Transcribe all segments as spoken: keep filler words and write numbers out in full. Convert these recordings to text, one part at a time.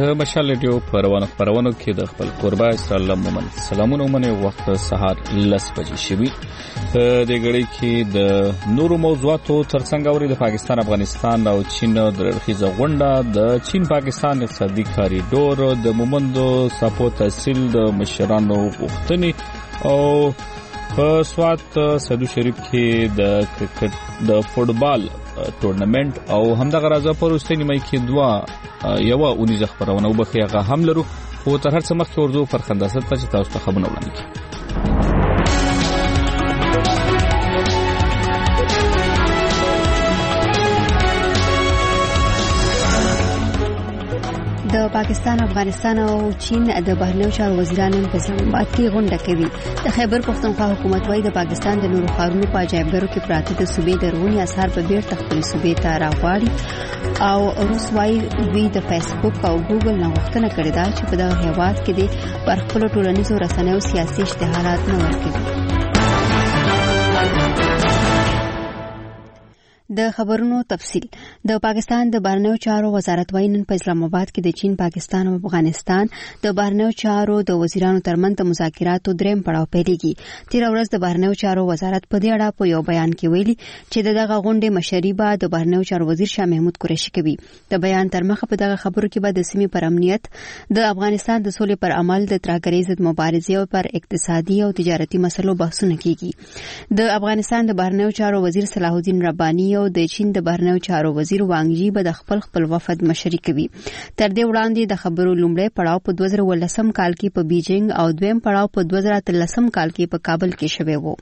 د مشال ریډیو پروانه پرونو کې د خپل قربا اسرائیل مومن سلامونه منه وخت سهار لس بجې شوي د غړي کې د نورو موضوعاتو ترڅنګ اوري د پاکستان افغانستان او چین د رخیزه غونډه د چین پاکستان اقتصادي کاریډور د مومندو سپو تحصیل د مشرانو غوښتنې او په سوات سعودي شریف کې د کرکټ د فوټبال ټورنمنت او همدغه راځه په وروستۍ نیمه کې دوا یو اونیزه خبرونه وبخي هغه هم لرو او تر هر څه مخکې ورځو پر خنداست ته تاسو ته خبرونه وړاندې کړو. د پاکستان افغانستان او چین د بهرنیو چارو وزیرانو په اسلام آباد کې غونډه کوي. د خیبر پښتونخوا حکومت وايي د پاکستان د نورو ښارونو په عجایبګرو کې پراته د صوبې د رغونې اثار په بیرته خپل صوبې ته راغواړي او روس وايي دوی د فیسبوک او ګوګل نه غوښتنه کړې ده چې په دغه هیواد کې د پر خپل ټولنیزو رسنیو سیاسي اشتهارات نه ورکړي. د خبرونو تفصیل. د پاکستان د بهرنیو چارو وزارت وايي نن په اسلام آباد کې د چین پاکستان او افغانستان د بهرنیو چارو د وزیرانو ترمنځ د مذاکراتو دریم پړاو پیلېږي. تیر ورځ د بهرنیو چارو وزارت په دې اړه په یو بیان کې ویلي چې دغه غونډې مشري به د بهرنیو چارو وزیر شاه محمود قریشي کوي. د بیان تر مخه په دغه خبرو کې به د سیمې پر امنیت، د افغانستان د سولې پر عمل، د ترهګرۍ ضد مبارزې او پر اقتصادي او تجارتي مسلو بحثونه کیږي. د افغانستان د بهرنیو چارو وزیر صلاح الدین رباني او د چین د بهرنیو چارو وزیر وانګ جی به د خپل خپل وفد مشري کوي. تر دې وړاندې د خبرو لومړی پړاو په دوه زره ولسم کال کې په بیجینګ او دویم پړاو په دوه زره اتلسم کال کې په کابل کې شوی و.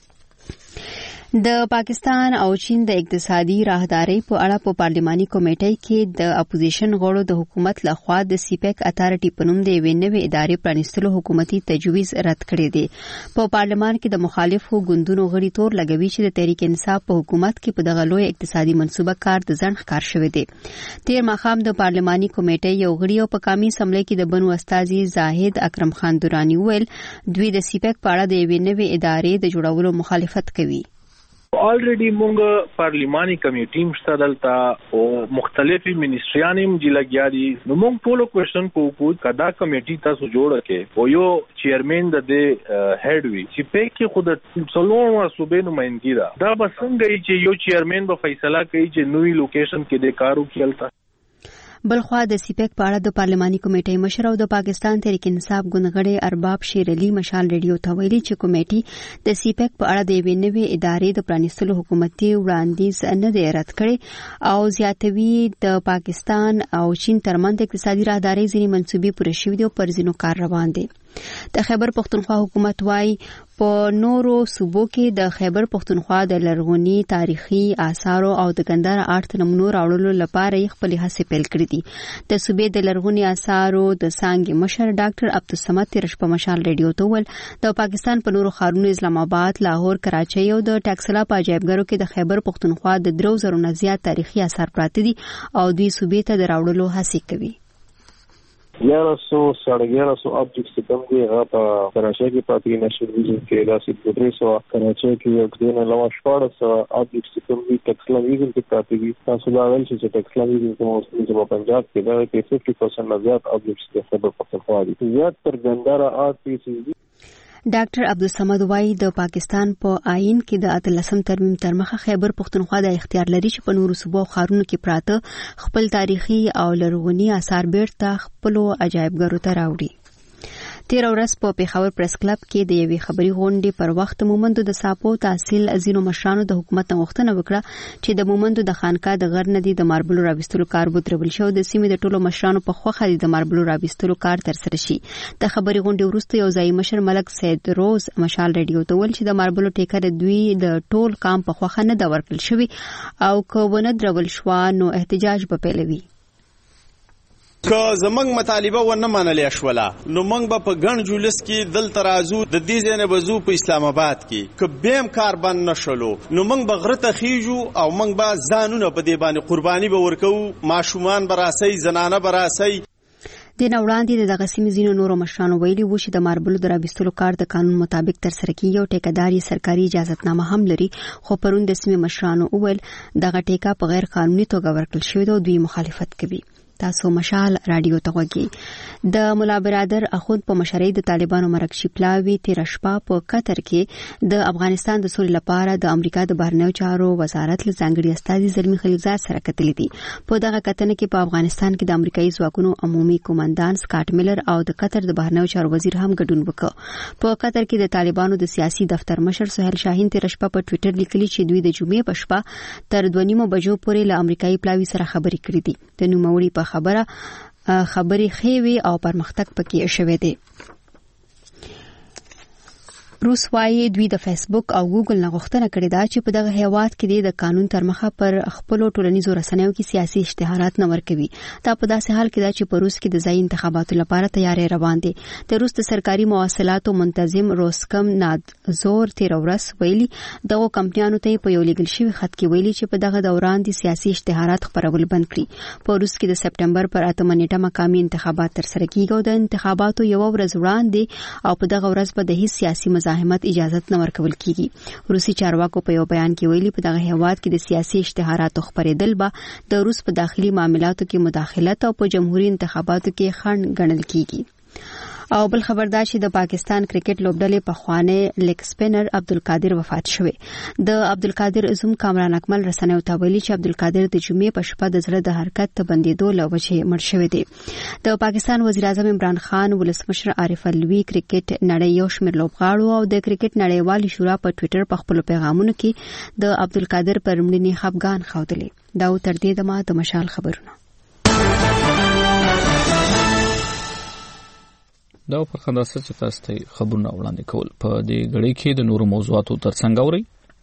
د پاکستان او چین د اقتصادي راهدارۍ په اړه په پارلماني کمیټې کې د اپوزیشن غړو د حکومت لخوا د سیپیک اتارټي په نوم د یوې نوې ادارې پرانیستلو حکومتي تجویز رد کړی دی. په پارلمان کې د مخالفو ګوندونو غړي تور لګوي چې د تحریک انصاف په حکومت کې په دغه لوی اقتصادي منصوبه کار د ځنډ ښکار شوی دی. تیر ماښام د پارلماني کمیټې یو غړي او په قومي اسمبلی کې د بنو استازي زاهد اکرم خان دورانی ویل دوی د سیپیک په اړه د یوې نوې ادارې د جوړولو مخالفت کوي. Already مونږ پارلیماني کمیټې مشته دلته او مختلفي منیسټریانې هم جلګیا دي. نو مونږ ټول کوېشن کوو کدا کمیټې تاسو جوړه کې او یو چیرمن د دې هډ وی چې په کې خود څلور صوبې نمائندګي ده. دا به څنګه چې یو چیرمن به فیصله کوي چې نوې لوکیشن کې د کارو کېلته. بلخوا د سیپیک په اړه د پارلماني کمیټې مشر او د پاکستان تحریک انصاف ګوندغړي ارباب شیر علي مشال ریډیو ته ویلي چې کمیټې د سیپیک په اړه د یوې نوې ادارې د پرانیستلو حکومتي وړاندیز نه دی رد کړی او زیاتوي د پاکستان او چین ترمنځ اقتصادي راهدارۍ ځینې منصوبې پوره شوي دي او پر ځینو کار روان دی. د خیبر پښتونخوا حکومت وايي په نورو صوبو کې د خیبر پښتونخوا د لرغوني تاریخي آثارو او د ګنداره آرت نمونو راوړلو لپاره یې خپل هڅې پیل کړې دي. د صوبې د لرغوني آثارو د څانګې مشر ډاکټر عبدالصمد تیر شپه مشال ریډیو ته ویل د پاکستان په نورو ښارونو اسلام آباد، لاهور، کراچۍ او د ټاکسلا په عجایبګرو کې د خیبر پښتونخوا د درو زرو نه زیات تاریخي آثار پراته دي او دوی صوبې ته د راوړلو هڅې کوي. ग्यारह सौ साढ़े ग्यारह सौ ऑब्जेक्ट्स से कम के यहाँ पर कराची की पार्टी नेशनल विजन के राशि गुजरे सौ कराची की अक्सर अलावा शॉर्ट सौ ऑब्जेक्ट्स से कम भी टेक्सला विजन की पार्टी की तासुदावल से टेक्सला विजन के मौसम जब पंजाब के दावे के फिफ्टी परसेंट नज़ात ऑब्जेक्ट्स के खबर पख्तनख्वा दी ज़्यादा पर गंदारा आर्ट पीसेस ډاکټر عبدالصمد وايي د پاکستان په آئین کې د اتلسم ترمیم تر مخه خیبر پښتونخوا د اختیار لري چې په نورو صوبو او ښارونو کې پراته خپل تاریخي او لرغوني آثار بیرته خپلو عجایبګرو ته راوړي. تیر ورځ په پیښور پریس کلب کې د یوې خبري غونډې پر وخت مومندو د ساپو تحصیل ازینو مشرانو د حکومت غوښتنه وکړه چې د مومندو د خانقاه د غر ندي د ماربلو راوستلو کار وترول شو. د سیمې د ټولو مشرانو په خوخه د ماربلو راوستلو کار تر سره شي. د خبري غونډې وروسته یو ځای مشر ملک سید روز مشال ریډیو ته ویل چې د ماربلو ټیکر دوی د ټول کام په خوخه نه دا ورکړل شوی او که ونه درول شو نو احتجاج به پیلوي. که زمنګ مطالبه ونه منلې شوله نو موږ به په ګڼ جلوس کې دلته راځو د دې ځای نه به ځو په اسلام آباد کې. که بیم کار بند نه شولو نو موږ به غره ته خیږو او موږ به ځانونه په دې باندې قرباني به ورکوو. ماشومان به راسئ، زنانه به راسئ. د نه وړاندې د دغه سیمې ځینو نورو مشرانو ویلي وو چې د ماربلو د راوستلو کار د قانون مطابق ترسره کیږي او ټیکهدار یې سرکاري اجازتنامه هم لري. خو پرون د سیمې مشرانو وویل دغه ټیکه په غیر قانوني توګه ورکړل شوې ده او دوی مخالفت کوي. تاسو مشال رادیو ته وګورئ. د مولا برادر اخوند په مشرۍ د طالبانو مرکزي پلاوی تیر شپه په قطر کې د افغانستان د سولې لپاره د امریکا د بهرنیو چارو وزارت له ځانګړي استازي زلمی خلیلزاد سره کتلې دي. په دغه کتنه کې په افغانستان کې د امریکایي ځواکونو عمومي قومندان سکاټ میلر او د قطر د بهرنیو چارو وزیر هم ګډون وکړ. په قطر کې د طالبانو د سیاسي دفتر مشر سهیل شاهین تیر شپه په ټوئیټر لیکلي چې دوی د جمعې په شپه تر دوه نیمو بجو پورې له امریکایي پلاوی سره خبرې کړې دي. د نوموړي په خبره خبرې خېوي او پرمختګ پکې شوی دی. روس وايي دوی د فیسبوک او ګوګل نه غوښتنه کړې ده چې په دغه هیواد کې د قانون تر مخه پر خپل ټولنیزو رسنیو کې سیاسي اشتهارات نه ورکوي. دا په داسې حال کې ده چې په روس کې د ځای انتخاباتو لپاره تیاری روان دي. د روس د سرکاري مواصلاتو منتظم روسکم نادزور تیر ورځ ویلي دغه کمپنیانو ته په یو لیږل شوی خط کې ویلي چې په دغه دوران د سیاسي اشتهارات خپرول بند کړي. په روس کې د سپټمبر پر اتمه نیټه مقامي انتخابات تر سره کیږي او د انتخاباتو یو ورځ وړاندې او په دغه ورځ به د هیڅ سیاسي مزاحمت اجازه نه ورکول کیږي. روسي چارواکو په یو بیان کې ویلي په دغه هیواد کې د سیاسي اشتهاراتو خپرېدل به د روس په داخلي معاملاتو کې مداخلت او په جمهوریت انتخاباتو کې خنډ ګڼل کیږي. او بل خبردار چې د پاکستان کرکټ لوبډلې په خوانې لیگ سپینر عبدالقادر وفات شوی. د عبدالقادر زوم کامران اکمل رسنیو ته ویلي چې عبدالقادر د جمعې په شپه د زړه د حرکت ته بندیدو له وجې مړ شوی دی. د پاکستان وزیر اعظم عمران خان، ولسمشر عارف الوی، کرکټ نړۍ یو شمېر لوبغاړو او د کرکټ نړیوالې شورا په ټوئیټر په خپل پیغامونو کې د عبدالقادر پر مړینې خفګان ښودلی. دا تر دې دمه د مشال خبرونه. دا پر خنداسه چې تاسو ته خبرونه وړاندې کول په دې غړي کې د نورو موضوعاتو ترڅنګ اوري.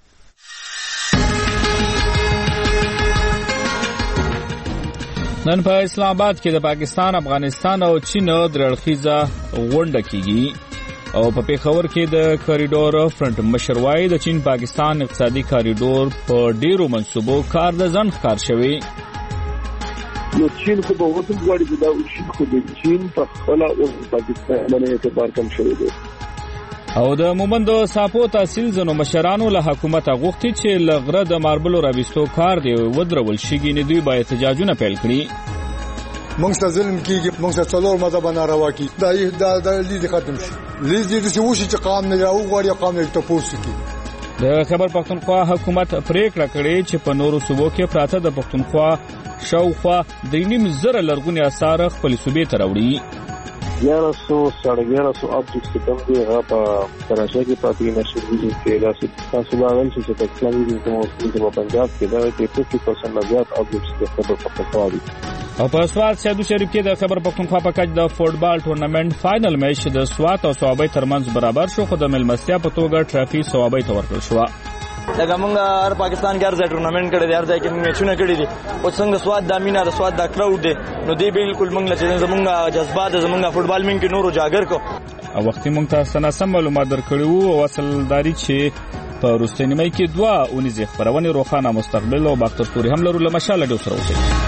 نن په اسلام آباد کې د پاکستان، افغانستان او چین درړخیزه غونډه کیږي او په پیښور کې د کاریډور فرنٹ مشروعي د چین پاکستان اقتصادي کاریډور په ډیرو منصوبو کار د ځن ښکار شوی. نو چین خو به وته غواړي چې دا وشي، خو د چین په خپل او پاکستان باندې اعتبار کم شوی دی. او د مومندو ساپو تحصیل زنو مشرانو له حکومت غوښتي چې لغره د ماربلو راوستو کار دی ودرول شيږي نه دوی باید احتجاجونه پیل کړي. موږ ته ظلم کیږي، موږ ته څلور مذهب نه روا کی دا د لیز ختم شي. لیز دې چې وشي چې قانون نه راو غواړي قانون ته پوسټ کی. د خبر پښتونخوا حکومت پریکړه کړې چې په نورو صوبو کې پراته د پښتونخوا شاوخوا د نیم زره لرغونی آثار خپل صوبې ته راوړي. ग्यारह सौ साढ़े ग्यारह सौ ऑब्जेक्ट्स के कम हुए यहाँ पर कराची की पार्टी नेशनल विजन के इलाके तासुबागल से से इस्लामी विजन को पंजाब के दावे के फिफ्टी परसेंट नज़ात ऑब्जेक्ट्स के खबर पख्तनख्वा दी. او په سوات سیدو شریف کې د خبر پښتونخوا په کچ د فوټبال ټورنمنت فائنل میچ د سوات او صوابۍ ترمنځ برابر شو، خو د ملمستیا په توګه ټرافي صوابۍ ته ورکړل شو. لکه موږ هر پاکستان کې هر ځای ټورنمنت کړی دی، هر ځای کې میچونه کړی دي. او څنګه سواد د مینا د سواد د کراوډ دی، نو دی بالکل موږ له چې زمونږ جذبات زمونږ فوټبال مین کې نورو جاګر کو. او وختي موږ تاسو نه سم معلومات درکړو او اصلداري چې په روستي نیمه کې دوه اونیزه خبرونه روخانه مستقبل او باختر توري هم لرو لمشاله ډو سره وځي.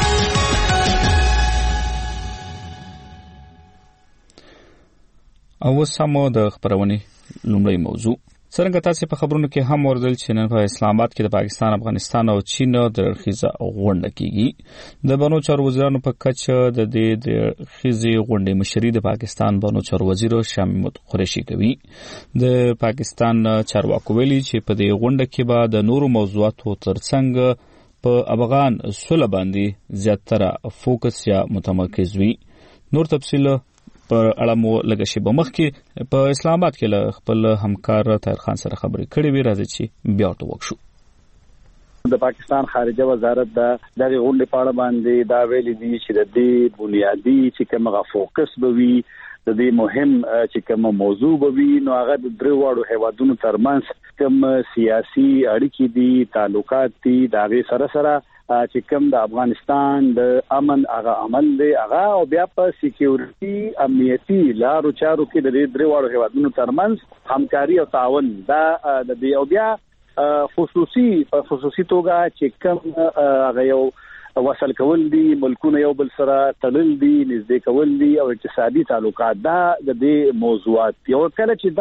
او سمو د خبرونه لومړی موضوع څنګه تاسو په خبرونو کې هم ورزل چې نن په اسلام آباد کې د پاکستان، افغانستان او چین د رخصه غونډه کیږي. د بنو چارو وزیرانو په کچ د دې د رخصه غونډې مشري د پاکستان بنو چارو وزیر شاه محمود قریشي کوي. د پاکستان چارواکو ویلي چې په دې غونډه کې به د نورو موضوعاتو ترڅنګ په افغان سوله باندې زیاتره فوکس یا متمرکز وي. نور تفصیل پر اړه مو لږ شی به مخ کې په اسلام آباد کې له خپل همکار طاهر خان سره خبرې کړې وې، راځي چې بیا ورته وکړو. د پاکستان خارجه وزارت د دغه غونډې په اړه باندې دا ویلي دي چې د دې بنیادی چې کومه فوکس به وي، د دې مهم چې کومه موضوع به وي، نو هغه د درې واړو هیوادونو ترمنځ کوم سیاسي اړیکې دي، تعلقات دي، دا غي سره سره چې کوم د افغانستان د امن هغه عمل دی هغه او بیا په سکیورټي امنیتي لارو چارو کې د دې درې واړو هیوادونو ترمنځ همکاري او تعاون دا د دې او بیا خصوصي په خصوصي توګه چې کوم هغه یو وصل کول دي، ملکونه یو بل سره تړل دي، نږدې کول دي او اقتصادي تعلقات دا د دې موضوعات یو کله چې دا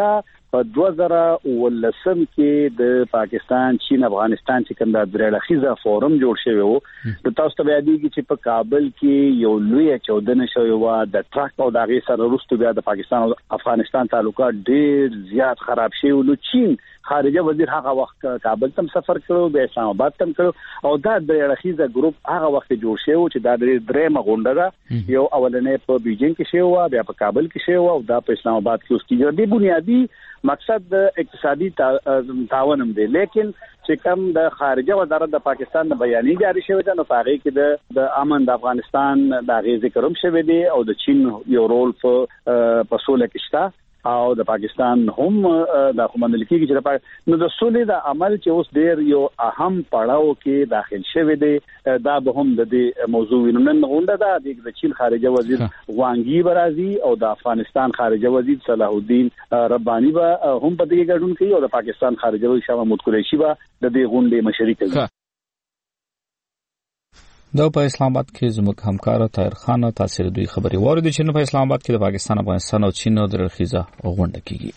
په دوه زره ولسم کې د پاکستان چین افغانستان چې کوم د درېړخیزه فورم جوړ شوی وو د تاسو ته یادېږي چې په کابل کې یو لوی چودنه شوی و د ټرک او د غي سره وروسته بیا د پاکستان او افغانستان تعلقات ډېر زیات خراب شوی نو چین خارجه وزیر هغه وخت کابل ته سفر کړو به اسلام آباد ته کړو او دا درېړخیزه ګروپ هغه وخت جوړ شوی چې دا درې مغونډه ده یو اولنې په بیجینګ کې شوی و بیا په کابل کې شوی و او دا په اسلام آباد کې اوس کېږي د بنیادی مقصد د اقتصادي تعاون هم دی لیکن چې کوم د خارجه وزارت د پاکستان د بیانیه جاری شوی ده نو هغه کې د امن د افغانستان د غي ذکر هم شوی دی او د چین یو رول په پسوله کې شته او د پاکستان هم د کومندل کېږي چې نو د سولې د عمل چې اوس ډیر یو اهم پړاو کې داخل شوی دی دا به هم د دې موضوع نن غونډه ده د چین خارجه وزیر وانګي برازي او د افغانستان خارجه وزیر صلاح الدین رباني به هم په دې ګډون کوي او د پاکستان خارجه وزیر شاه محمود قریشي به د دې غونډې مشري کوي دا په اسلام آباد کې زموږ همکار طاهر خان تاثیر دوی خبري وارد چې په اسلام آباد کې د پاکستان افغانستان او چین د درخیزه غونډه کیږي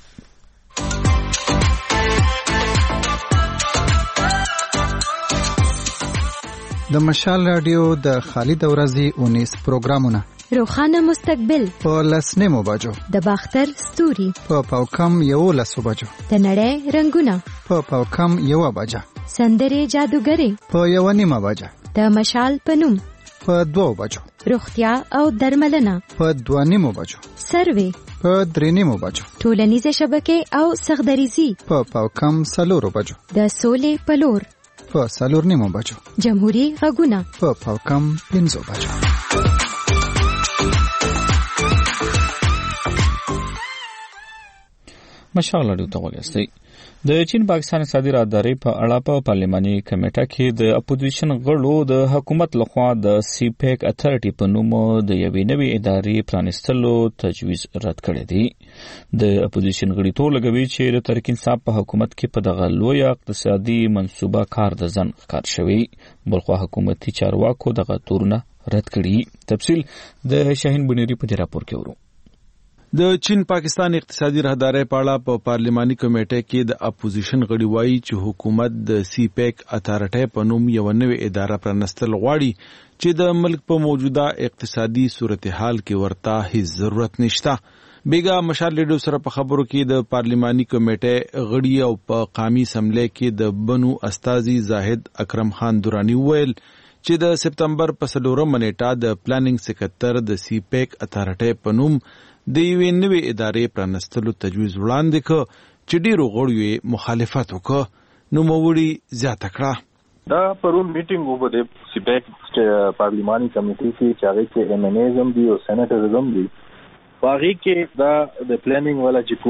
د مشال رادیو د خالد اورازي اونیس پروګرامونه روخانه مستقبل په لسنیمو بجو د باختر ستوري په پاوکم یو لسو بجو د نړۍ رنگونه په پاوکم یو بجا سندري جادوګری په یو نیمه بجا د مشال پنوم په دوه بجو روغتیا او درملنه په دوه نیمو بجو سروي په درې نیمو بجو ټولنیزه شبکې او سخدریزي په پاوکم سلورو بجو د سولې پلور په سلور نیمو بجو جمهوریت غږونه په پاوکم پنځو بجو مشال لري ته وګورئ د چین پاکستان اقتصادي راهداري په اړه په پارلماني کمیټه کې د اپوزیشن غړو د حکومت لخوا د سی پیک اتھارټي په نوم د یوې نوې ادارې پرانستلو تجویز رد کړی دی د اپوزیشن غړي ټول لګوي چې د تحریک انصاف په حکومت کې په دغه لوی اقتصادي منصوبه کار د ځن ښکار شوی بلخو حکومتي چارواکو دغه تورونه رد کړي تفصیل د شاهین بنيري په راپور کې ورو د چین پاکستان اقتصادي راهداري په اړه په پارلماني کمیټه کې د اپوزیشن غړي وایي چې حکومت د سی پیک اتھارټي په نوم یو نوې اداره پرانستل غواړي چې د ملک په موجوده اقتصادي صورتحال کې ورته هیڅ ضرورت نشته بیګا مشال لیډو سره په خبرو کې د پارلماني کمیټه غړي او په قومي اسمبلی کې د بنو استاذي زاهد اکرم خان دورانی ویل چې د سپتمبر په څلورمه نیټه د پلانینګ سکتر د سی پیک اتھارټي په نوم د یوې نوې ادارې پرانستلو تجویز وړاندې کړ چې ډیرو غړو یې مخالفت وکړ نو موړي زیاته کړه دا پرون میټینګ وو د سیپیک پارلماني کمیټې کې چې هغه کې ایم ان ایزم دی او سېنیټرزم دی باغی کې دا د پلانینګ والا چې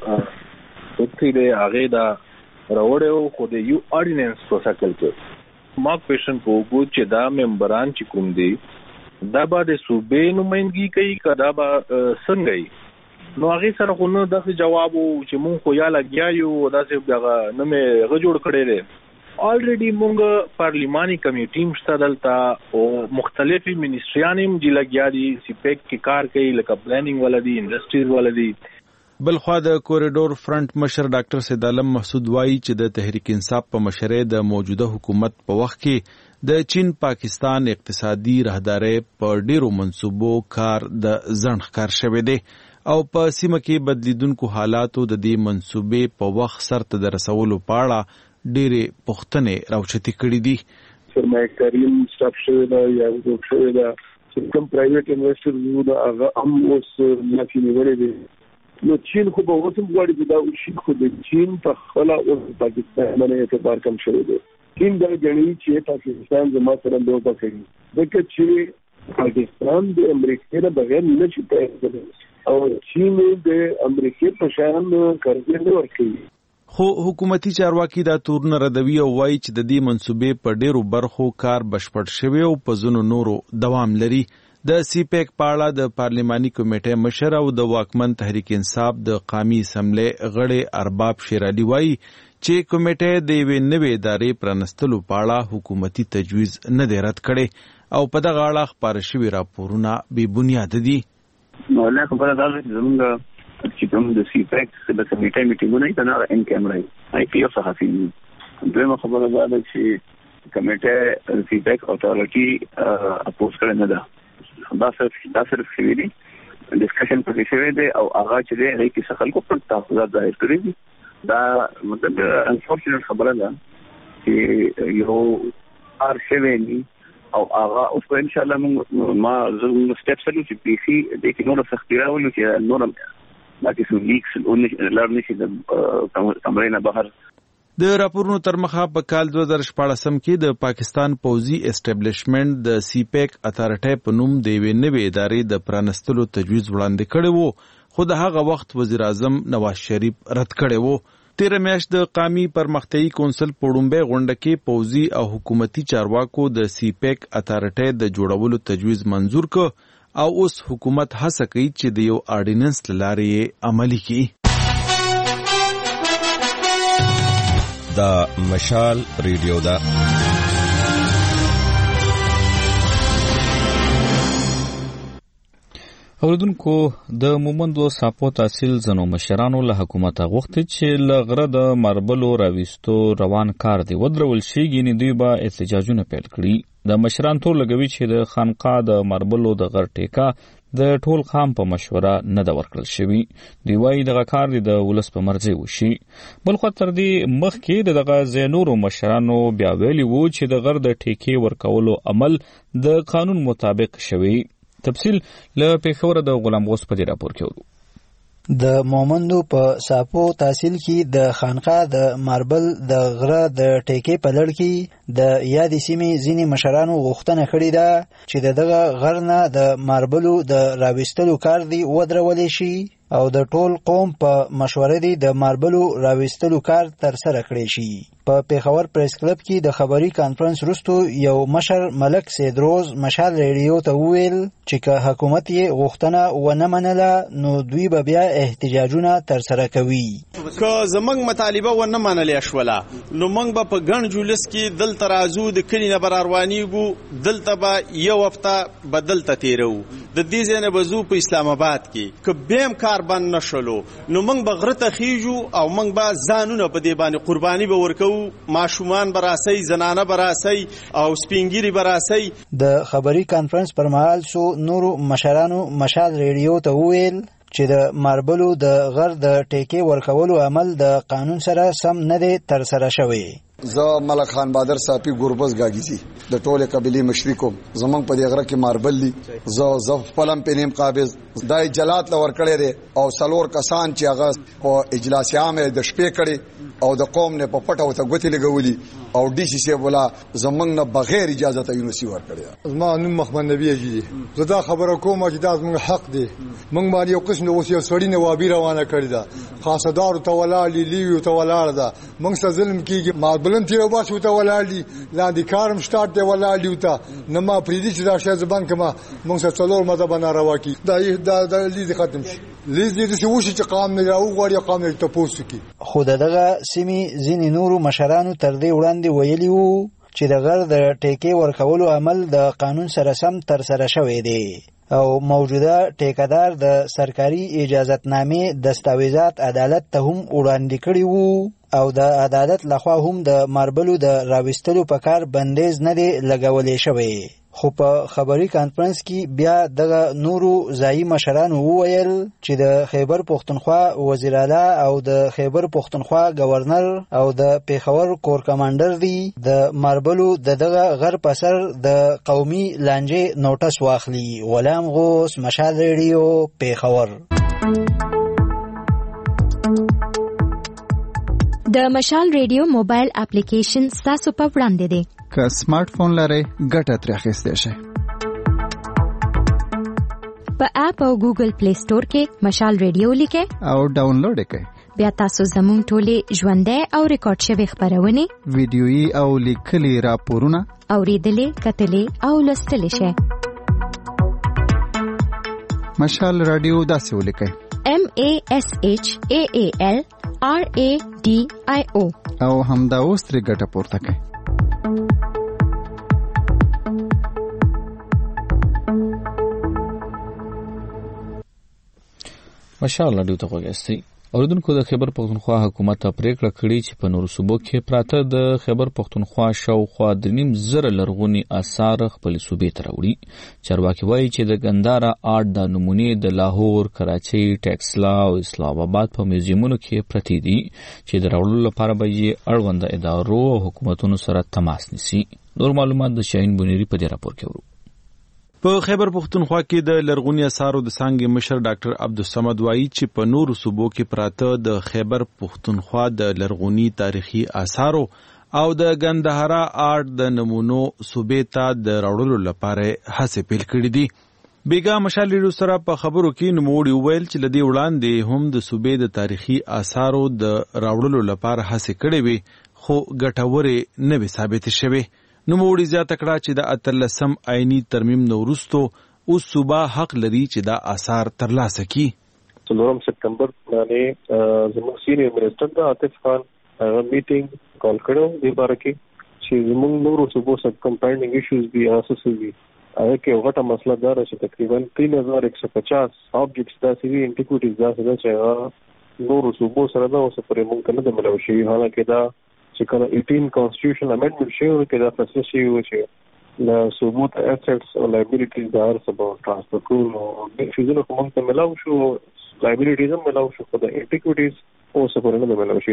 کوم وکړي دی هغه دا راوړیو خو د یو اورډیننس په شکل کې ما کوېشن کوو چې دا ممبران چې کوم دی دا به د صوبې نمائندګي کوي کدا به څنګه وي نو هغه سره خو نو دغه جواب چې مونږ خو یا لګیا یو داسې دغه نه مې غ جوړ کړی دی الریډي مونږ پارلماني کمیټې مشته دلته او مختلفي منیسټریان هم چې لګیا دي سیپیک کې کار کوي لکه پلانینګ ولدي انډستریز ولدي بلخوا د کوریډور فرنٹ مشر ډاکټر سید عالم محسود وایي چې د تحریک انصاف په مشرۍ د موجوده حکومت په وخت کې د چین پاکستان اقتصادي راهداري په ډیرو منصوبو کار د ځن ښکار شوی دی او په سیمه کې بدلیدونکو حالاتو د دې منصوبې په وخت سرته د رسولو په اړه ډېرې پوښتنې راوچتې کړې دي سرمایه کاري سټاپ شوی دا یا وګ شوی دا چې کوم پرایویټ انویسټر وو دا هغه هم اوس لکه نیولې دي نو چین خو به وسم غواړي چې دا وشي خو د چین په خلا او پاکستان باندې اعتبار کم شوی دی چین دا غني چې پاکستان زما سره دوه کوي ځکه چې پاکستان د امریکا نه بغیر نه شي پیدا او چین د امریکا په شان کارګر نه ورکوي خو حکومتي چارواکي دا تورن ردوی او وایي چې د دې منصوبې په ډیرو برخو کار بشپړ شوی او په ځینو نورو دوام لري د سی پیک په اړه د پارلماني کمیټې مشر او د واکمن تحریک انصاف د قومي اسمبلی غړي ارباب شیر علي وایي چې کمیټې د یوې نوې ادارې پرانستلو په اړه حکومتي تجویز نه دی رد کړی او په دغه اړه خپاره شوي راپورونه بې بنیاده دي نو له خبره دا چې زموږ چې کوم د سی پیک د کمیټې میټینګونه یې نه ان کیمرا آی پی او صحافي دویمه خبره ده چې کمیټه سی پیک اتارټي اپوز کړي نه ده دا صرف دا صرف شوی دی ډسکشن پکې شوی دی او هغه چې دی هغه کې خلکو پر تحفظات ظاهر کړی دي دا مطلب انفورچونټ خبره ده چې یو ار شوی ني او هغه اوس په ان شاء الله موږ ما زموږ سټیپ سره چې پی سی د کینو سختي راولو چې نور دا کې سو لیکس او لار نشي د کمرې نه بهر. د راپورونو تر مخه په کال دوه هزار شپاړس کې د پاکستان پوځي اسټابلیشمنت د سی پیک اتارټي په نوم د یوې نوې ادارې د پرانستلو تجویز وړاندې کړی وو، خو د هغه وخت وزیر اعظم نواز شریف رد کړی وو. تیر میاشت د قومي پرمختیايي کونسل پړومبه غونډه کې پوځي او حکومتي چارواکو د سی پیک اتارټي د جوړولو تجویز منزور کړ او اوس حکومت هڅه کوي چې د یو آرډیننس لارې عملي کړي. دا مشال ریډیو دا اوریدونکو د مومندو ساپو تحصیل زنو مشرانو له حکومت غوښتي چې لغره د ماربلو راويستو روان کار دی ودرول شي ګینې دوی به احتجاجونه پیل کړي. د مشران تور لګوي چې د خانقاه د ماربلو د غر ټیکا د ټول قام په مشوره نه د ورکړل شوی. دوی وايي دغه کار دی د ولس په مرزي وشي. بل خو تر دې مخکې دغه زینورو مشرانو بیا ویلي وو چې د غر د ټیکې ورکولو عمل د قانون مطابق شوی. تفصیل له پیښور د غلام غوث په دې راپور کې ورو. د مومندو په ساپو تحصیل کې د خانقاه د ماربل د غره د ټیکې په لړ کې د یادې سیمې ځینې مشرانو غوښتنه کړې ده چې دغه غر نه د ماربلو د راويستلو کار دی ودرول شي او د ټول قوم په مشوره دی د ماربلو راويستلو کار تر سره کړی شي. په پیښور پریس کلب کې د خبري کانفرنس وروسته یو مشر ملک سیدروز مشال ریډیو ته وویل چې که حکومت یې غوښتنه ونه منله نو دوی به بیا احتجاجونه تر سره کوي. که زمنګ مطالبه ونه منلې شوله نو موږ به په ګڼ جلوس کې دلته راځو، د کلي نه به راروانېږو، دلته به یو هفته به دلته تېروو، د دې ځای نه به ځو په اسلام آباد کې. که بیا هم کار بند نه شلو نو موږ به غره ته خیږو او موږ به ځانونه په دې باندې قرباني به ورکوو، ماشومان به راسئ، زنانه به راسئ او سپینګیري به راسئ. د خبري کانفرنس پر مهال څو نورو مشرانو مشال ریډیو ته وویل چې د ماربلو د غر د ټیکې ورکولو عمل د قانون سره سم نه دی تر سره شوی. زه ملک خان بادر صاحب ګوربز غاګیزي د ټوله قبيله مشرکو زمنګ په دې غره کې ماربل دي، زه زه پلم په نیم قابض دای جلات لور کړی دی او سلور کسان چې هغه په اجلاس عام د شپې کړي او د قوم نه په پټه وته غوتی لګولي او ډي سي سي ولا زمنګ نه بغیر اجازه ته یونیورسيټي ور کړی. زما نوم محمد نبی اجي زه دا خبره کوم چې دا زموږ حق دی. موږ باندې یو قسم د اوسې سړی نه وابي روانه کړی دا خاصدار ته ولاړ لیو ته ولاړ دا موږ سره ظلم کیږي. ماربلن تیرو باسو ته ولاړ دي لاندې کارم سٹارټ دی ولاړ دی ته نه ما پریدي چې دا شې زبان کما موږ سره څلور مده بنا روا کی دا دا لیز ختم شي لیز دې چې وشي چې قام نه راو غوړي قام نه تاسو کی. خو دغه سیمې ځینې نورو مشرانو تر دې وړاندې ویلي وو چې د غر د ټیکې ورکولو عمل د قانون سره سم تر سره شوی دی او موجوده ټیکدار د سرکاري اجازتنامې دستاویزات عدالت ته هم وړاندې کړي وو او د عدالت لخوا هم د ماربلو د راويستلو په کار بندیز نه دی لګولې شوی. خو په خبري کانفرنس کې بیا دغه نورو ځایي مشرانو وویل چې د خیبر پښتونخوا وزیر اعلی او د خیبر پښتونخوا گورنر او د پیښور کور کمانډر دی د ماربلو د دغه غر په سر د قومي لانجې نوټس واخلي. غلام غوث مشال ریډیو پیښور. د مشال ریډیو موبایل اپلیکیشن ستاسو په وړاندې دی. که سمارټ فون لرئ ګټه ترې اخیستی شئ. په اپ او ګوګل پلی سٹور کې مشال ریډیو لیکئ او ډاونلوډ یې کړئ. بیا تاسو زموږ ټولې ژوندۍ او ریکارډ شوې خپرونې، ویډیويي او لیکلي راپورونه اورېدلې، کتلې او لوستلی شئ. مشال رادیو داسې ولیکئ: M A S H A A L R A D I O او همدا اوس ترې ګټه پورته کړئ. ماشاءالله ډیو ته وګورئ. اوریدونکو د خیبر پختونخوا حکومت پریکړه کړې چې په نورو صوبو کې پراته د خیبر پختونخوا شاوخوا د نیم زره لرغوني آثار خپل صوبې ته راوړي. چارواکي وایي چې د ګنداره آرټ د نمونې د لاهور، کراچۍ، ټیکسلا او اسلام آباد په میوزیمونو کې پرتې دي چې د راوړلو لپاره به یې اړونده ادارو او حکومتونو سره تماس نیسي. نور معلومات د شاهین بونیری په دې راپور کې ورو. په خیبر پختونخوا کې د لرغونی اثارو د څانګې مشر ډاکټر عبدالصمد وایي چې په نورو صوبو کې پراته د خیبر پختونخوا د لرغونی تاریخي اثارو او د ګندهارا آرټ د نمونو صوبې ته د راوړلو لپاره هڅې پیل کړې دي. بیګا مشال ریډیو سره په خبرو کې نوموړي وویل چې لدې وړاندې هم د صوبې د تاریخي اثارو د راوړلو لپاره هڅې کړې وي خو ګټورې نه وي ثابتې شوې. نوموړي زیاته کړه چې د اتلسم آئینی ترمیم نه وروسته اوس صوبه حق لري چې دا آثار ترلاسه کړي. څلورم سپتمبر باندې زموږ سینیئر منسٹر د عاطف خان هغه میټینګ کال کړو د باره کې چې زموږ نورو صوبو سره کوم پینډینګ ایشوز دي اساسي دي. هغه کې غټه مسله دا ده چې تقریبا تین هزار ایک سو پچاس آبجیکټس داسې دي انټیکوټیز داسې ده چې نورو صوبو سره دا اوس پرې ممکن نه ملو شي. حالانکه دا چې کله اټین کانسټیټیوشنل امندمنت شوی کې دا فیصله شوی و چې د صوبو ته اسټس او لایبیلیټیز د هر څه په ټرانسفر کولو او فیزونو کوم ته ملاو شو، لایبیلیټیز هم ملاو شو، خو د انټیکوټیز اوس پرې نه ملاو شي.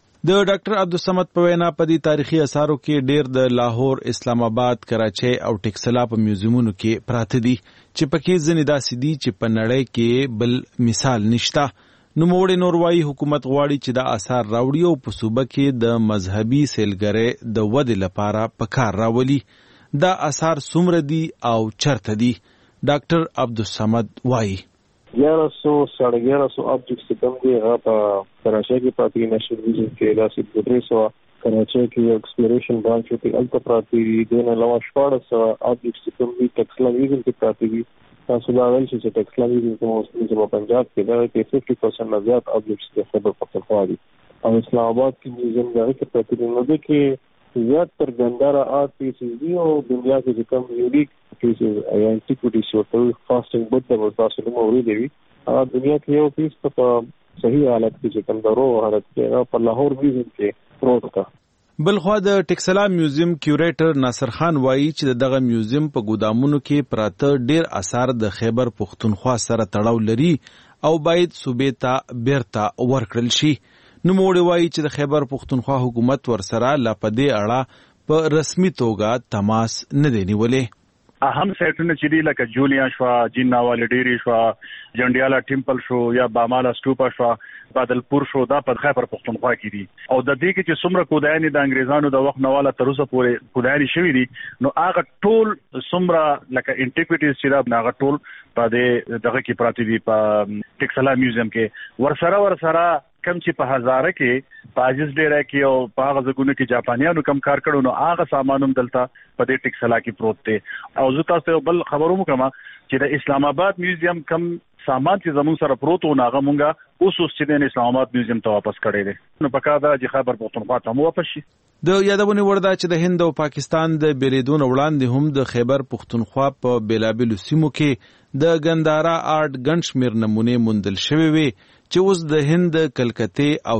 د ډاکټر عبدالصمد په وینا په دې تاریخي اثارو کې ډیر د لاهور، اسلام آباد، کراچۍ او ټیکسلا په میوزیمونو کې پراته دي چې پکې ځینې داسې دي چې په نړۍ کې بل مثال نشته. نوموړي نور وایي حکومت غواړي چې دا آثار راوړي او په صوبه کې د مذهبي سیلګرۍ د ودې لپاره په کار راولي. دا آثار څومره دي او چرته دي؟ ډاکټر عبدالصمد وایي گیارہ سو ساڑھے گیارہ سو آبجیکٹس سے کم دي. هغه په کراچۍ کې پاتې نشل ویژن کې داسې دوه درې سوه کراچۍ کې ایکسپلوریشن برانچ کې هلته پراته دي. دونه علاوه شپاړس سوه آبجیکټس چې کوم دي ټیکسلا ویژن کې پراته دي. تاسو دا ویل چې ټیکسلا ویژن کې موسمي په پنجاب کې دا کې ففټي پرسنټ نه زیات آبجیکټس د خیبر پختونخوا دي او اسلام آباد کې میوزیم دا کې پراته دي. نو د کې زیات تر ګنداره آرټ پیسز دي او دنیا کې چې کوم یونیک پیسز یا انټیکوټیز ورته فاسټینګ بوت د تاسو نوم اورېدلی وي هغه دنیا کې یو پیس په صحیح حالت کې چې کوم درو حالت کې هغه په لاهور میوزیم کې پروت ده. بلخوا د ټیکسلا میوزیم کیوریټر ناصر خان وایي چې دغه میوزیم په ګودامونو کې پراته ډیر آثار د خیبر پختونخوا سره تړاو لري او باید صوبې ته بیرته ورکړل شي. نوموړي وایي چې د خیبر پختونخوا حکومت ورسره لا په دې اړه په رسمي توګه تماس نه دی نیولی. اهم سایټونه چې دي لکه جولیا شو، جناوال ډيري شو، جنډیالا ټیمپل شو یا بامالا سټوپا شو، بادلپور شو، دا په خیبر پختونخوا کې دي. او د دې کې چې څومره کودایانې د انګریزانو د وخت نواله تر اوسه پورې کودایانې شوي دي نو هغه ټول څومره لکه انټیکوټیز چې دا هغه ټول په دې دغه کې پراته دي په ټیکسلا میوزیم کې. ورسره ورسره کم چې په هزاره کې په عاجز ډیره کې او په هغه ځګونو کې جاپانیانو کم کار کړو نو هغه سامان هم دلته په دې ټیکسلا کې پروت دی. او زه تاسو بل خبرو مو کوم چې د اسلام آباد میوزیم کم سامان چې زمون سره پروت و هغه مونږه اوس اوس چې د اسلام آباد میوزیم ته واپس کړی دی نو پکار دا چې خیبر پختونخوا ته مو واپس شي. د یادونه ورده چې د هند او پاکستان د بیریدون وړاندې هم د خیبر پختونخوا په بیلابلو سیمو کې د ګندارا آرټ ګڼ شمېر نمونې موندل شوې وي چې اوس د هند، کلکتې او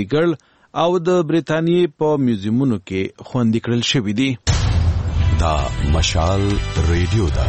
چندیګړ او د برېټانیې په میوزیمونو کې خوندي کړل شوي دي. دا مشال ریډیو ده.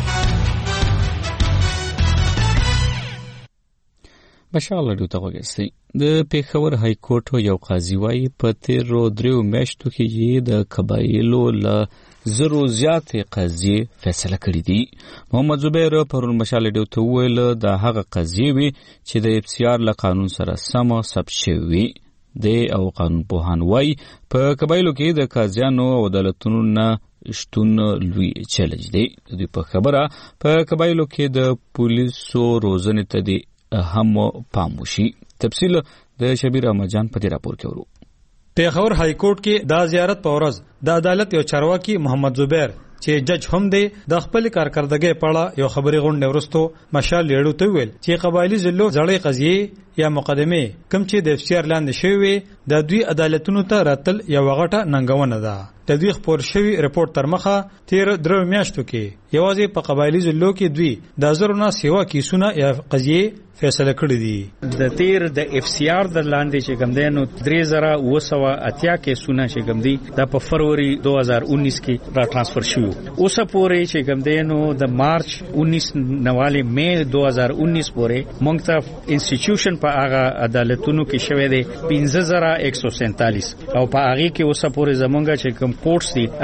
مشال ریډیو ته وګورئ. د پیښور های کورټ یو قاضي وایي په تیرو دریو میاشتو کې یې د قبایلو له زرو زیاتې قضیې فیصله کړې دي. محمد زبیر پرون مشال ریډیو ته وویل دا هغه قضیې وي چې د اف سی آر له قانون سره سم ثبت شوي وي. دی او قانون پوهان وایي په قبایلو کې د قاضیانو او عدالتونو نه شتون لوی چیلنج دی. د دوی په خبره په قبایلو کې د پولیسو روزنې ته دی هم پام وشي. تفصیل د شبیر احمد جان په دې راپور کې ورو. پیښور های کورټ کې دا زیارت په ورځ د عدالت یو چارواکي محمد زبیر چې جج هم دی د خپل کارکردګۍ په اړه یو خبري غونډه ورستو مشال لیړو ته ویل چې قبایلی ضلعو ځړې قضیې یا مقدمه کم چې د افسر لاندې شوی د دوی عدالتونو ته راتل یو غټه ننګونه ده. د دوی خبر شوی رپورت تر مخه تیر درو میاشتو کې یوازې په قبایلی ضلعو کې دوی د زرونه سیوا کیسونه یا قضیه فیصله کړې دي. د تیر د اف سی آر د لاندې چې کوم دی نو درې زره اوه سوه اتیا کیسونه چې کوم دي د په فروری دو هزار انیس کې را ټرانسفر شو. اوس پورې چې کوم دی نو د مارچ انیس نواله مې دو هزار انیس پورې موږ ته انسټیټیوشن په هغه عدالتونو کې شوه دی پنځه زره یک سو سینتالیس او په هغه کې اوس پورې زمونږ چې کوم کوټس دي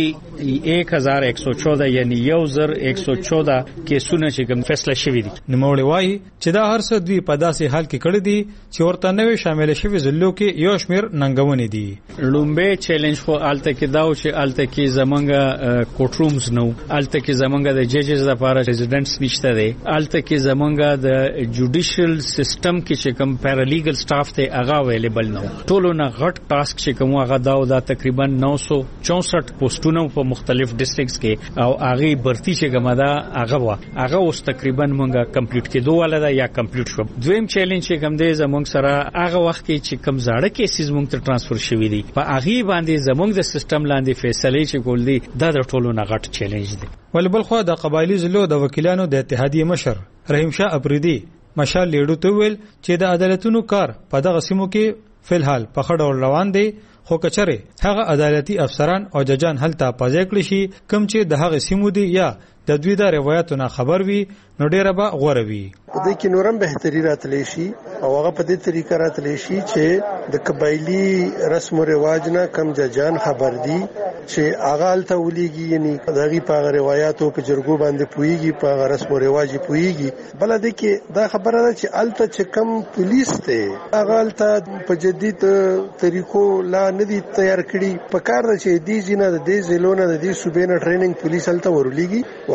هغه یک هزار یک سو چودہ یعنی یو زر یک سو چودہ کیسونه چې کوم فیصله شوی دي. نوموړي وایي چې دا هر څه دوی په داسې حال کې کړی دي چې ورته نوې شامل شوی ضلعو کې یو شمیر ننګونې دي. لومبه چیلنج خو الته کې دا او چې الته کې زمونږ کوټ رومز نو الته کې زمونږ د ججز لپاره ریزیډنټس نشته دي الته کې زمونږ د جوډیشل سیستم کې چې کوم پیرالیګل سټاف ته هغه اویلیبل نو ټولو نه غټ ټاسک چې کوم هغه دا او دا تقریبا نو سو چونسټ پوسټونه په مختلف ډیسټریکټس کې او هغه برتی چې کومه دا هغه وا هغه اوس تقریبا مونږه کمپلیټ کېدو ولدا یا کمپلیټ شو. دویم چیلنج چې کوم دی زمونږ سره هغه وخت کې چې کوم زاړه کیسز مونږ ته ټرانسفر شوی دي په هغه باندې زمونږ د سیستم لاندې فیصله چې کول دي دا د ټولو نه غټ چیلنج دی. ول بل خو د قبایلی ضلعو د وکیلانو د اتحادیه مشر رحیم شاه افریدي مشال لیډو ته ویل چې د عدالتونو کار په دغه سیمو کې فلحال په خړ ډول روان دی خو کچره هغه عدالتي افسران او ججان هلته پازې کړی شي کوم چې د هغه سیمو دی یا د دوی د روایتونو خبر وي نو ډیره به غوړه وي. د دې کې نورم بهتري راتلی شي او هغه په دې طریقه راتلی شي چې د قبایلی رسم او رواج نه کم ججان خبر دي چې هغه الته ولېږي یعنی دغه په روایتو په جرګو باندې پويږي په رسم او رواج پويږي. بل د کې دا خبره ده چې الته چې کم پولیس ته هغه الته په جدید طریقو لا ندي تیار کړي په کار ده چې دې جنہ د دې زلونه د دې صوبې نه ټریننګ پولیس الته ورولېږي